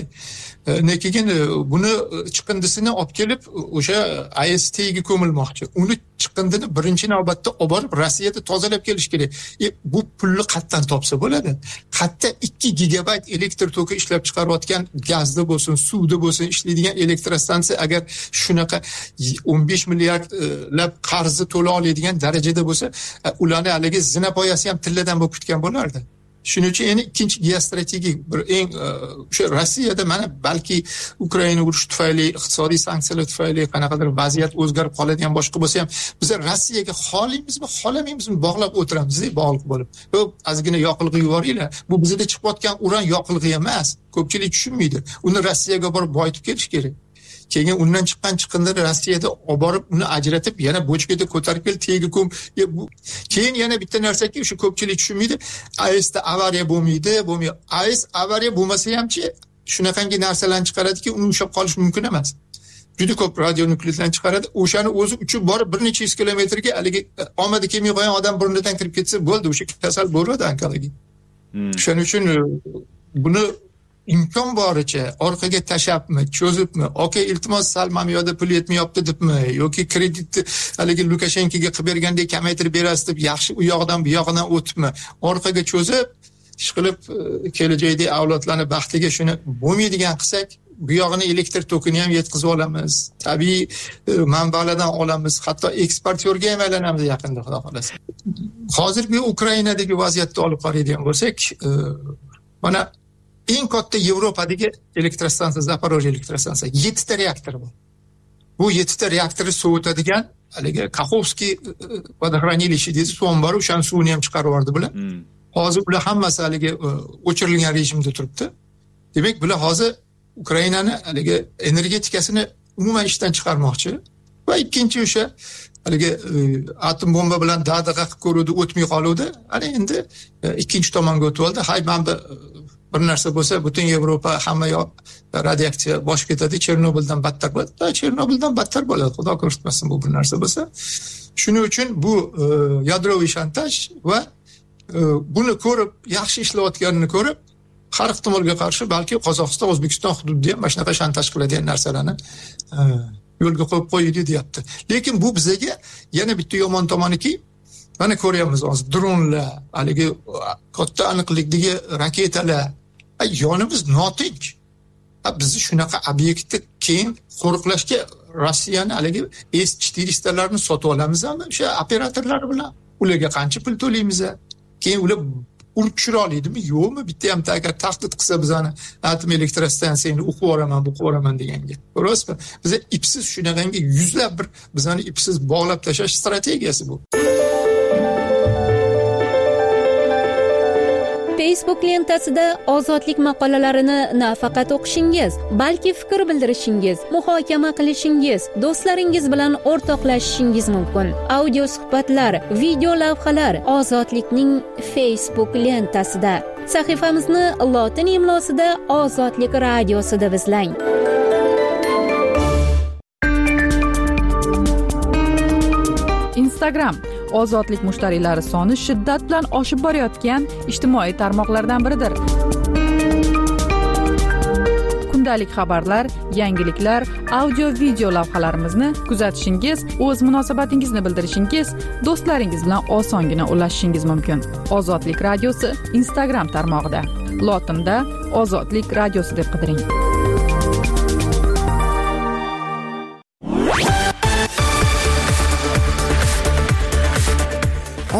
Keyin buni chiqindisini olib kelib o'sha I S T'ga ko'milmoqchi. Uni chiqindini birinchi navbatda olib borib Rossiyada tozalab kelish kerak. E, bu pulni qayerdan topsa bo'ladi? Qayerda ikki gigabayt elektr toki ishlab chiqarayotgan gazda bo'lsin, suvda bo'lsin ishlaydigan elektrostansiya agar shunaqa o'n besh milliardlab qarzni to'la oladigan darajada bo'lsa, ularni haligi zina poyasi ham tilladan bo'lib ketgan bo'lardi. Shuning uchun endi ikkinchi geostrategik bir eng o'sha Rossiyada mana balki Ukraina urushi tufayli, iqtisodiy sanksiyalar tufayli qanaqadir vaziyat o'zgarib qoladigan boshqa bo'lsa ham biz Rossiyaga xoliymizmi, xolamaymizmi bog'lab o'tiramiz, bog'liq bo'lib. Yo'q, ozgina yoqilg'i yuboringlar. Bu bizda chiqayotgan uran yoqilg'i emas. Ko'pchilik tushunmaydi. Uni Rossiyaga borib boyitib kelish kerak. Keyin undan chiqqan chiqindilarni Rossiyada olib borib uni ajratib yana bochkada ko'tarib kel, tegi ko'm. Keyin yana bitta narsaki, shu ko'pchilik tushunmaydi. A E S'da avariya bo'lmaydi, bo'lmaydi. A E S avariya bo'lmasa hamchi shunaqangi narsalarni chiqaradiki, uni ushlab qolish mumkin emas. Juda ko'p radionukleidlarni chiqaradi. O'shani o'zi uchib borib bir necha yuz kilometrga haligi omadi kelmay qo'ygan odam burnidan kirib ketsa bo'ldi, o'sha kasal bo'ladi onkologiya. Shuning uchun buni imkon boricha orqaga tashabmi, cho'zibmi, oke iltimos sal mamyoda pul yetmayapti debmi, yoki kreditni haligi Lukashenkoga qilib bergandek kamaytirib berasiz deb yaxshi u yoqdan bu yoqdan o'tibmi, orqaga cho'zib ishqilib kelajakda avlodlarni baxtiga shuni bo'lmaydigan qilsak, bu yog'ini elektr tokini ham yetkazib olamiz, tabiiy manbalardan olamiz, hatto eksportyorga ham aylanamiz yaqinda, xudo xolasa. Hozirgi Ukrainadagi vaziyatni olib qaraydigan bo'lsak, mana eng katta Yevropadagi elektrostansiya, Zaporojye elektrostansiya, yettita reaktor bor. Bu yettita reaktorni sovutadigan haligi Kakhovskiy vodohranilishi deydi, suv ombori, o'shaning suvini ham chiqarib yubordi bular. Hozir ular hammasi haligi o'chirilgan rejimda turibdi. Demak, bular hozir Ukrainani haligi energetikasini umuman ishdan chiqarmoqchi va ikkinchi o'sha haligi atom bomba bilan dag'dag'a qilib ko'ruvdi, o'tmay qoluvdi. Ana endi ikkinchi tomonga o'tib oldi. Hay, men bir narsa bo'lsa, butun Yevropa hamma yoq radioaktiv boshib ketadi, Chernobyldan battar bo'ladi. Chernobyldan battar bo'ladi, xudo ko'rsatmasin bu bir narsa bo'lsa. Shuning uchun bu yadroviy shantaj va buni ko'rib, yaxshi ishlayotganini ko'rib, har ehtimolga qarshi balki Qozog'iston, O'zbekiston hududida ham mana shunaqa shantaj qiladigan narsalarni yo'lga qo'yib qo'ydi, deyapti. Lekin bu bizga yana bitta yomon tomoniki, mana ko'ryapmiz hozir dronlar, haligi katta aniqlikdagi raketalar. Yonimiz notinch. Bizni shunaqa obyektni keyin qo'riqlashga Rossiyani haligi S четыреста larni sotib olamizmi? O'sha operatorlar bilan ularga qancha pul to'laymiz? Keyin ular urib tushira oladimi, yo'qmi? Bitta ham agar tahdid qilsa bizani atom elektrostansiyani o'qib o'raman, o'qib o'raman deganga. Ko'rasizmi? Biz ipsiz shunaqangi yuzlab bir bizani ipsiz bog'lab tashlash strategiyasi bu. Facebook lentasida ozodlik maqolalarini nafaqat o'qishingiz, balki fikr bildirishingiz, muhokama qilishingiz, do'stlaringiz bilan o'rtoqlashishingiz mumkin. Audio suhbatlar, video lavhalar Ozodlikning Facebook lentasida. Sahifamizni lotin imlosida Ozodlik radiosi deb izlang. Instagram ozodlik mushtariylari soni shiddat bilan oshib borayotgan ijtimoiy tarmoqlardan biridir. Kundalik xabarlar, yangiliklar, audio video lavhalarimizni kuzatishingiz, o'z munosabatingizni bildirishingiz, do'stlaringiz bilan osongina ulashishingiz mumkin. Ozodlik radiosi Instagram tarmog'ida. Lotinda Ozodlik radiosi deb qidiring.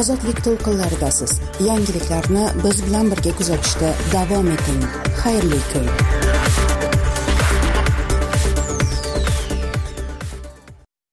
ozodlik to'lqinlaridasiz. Yangiliklarni biz bilan birga kuzatishda davom eting. Xayrli kun.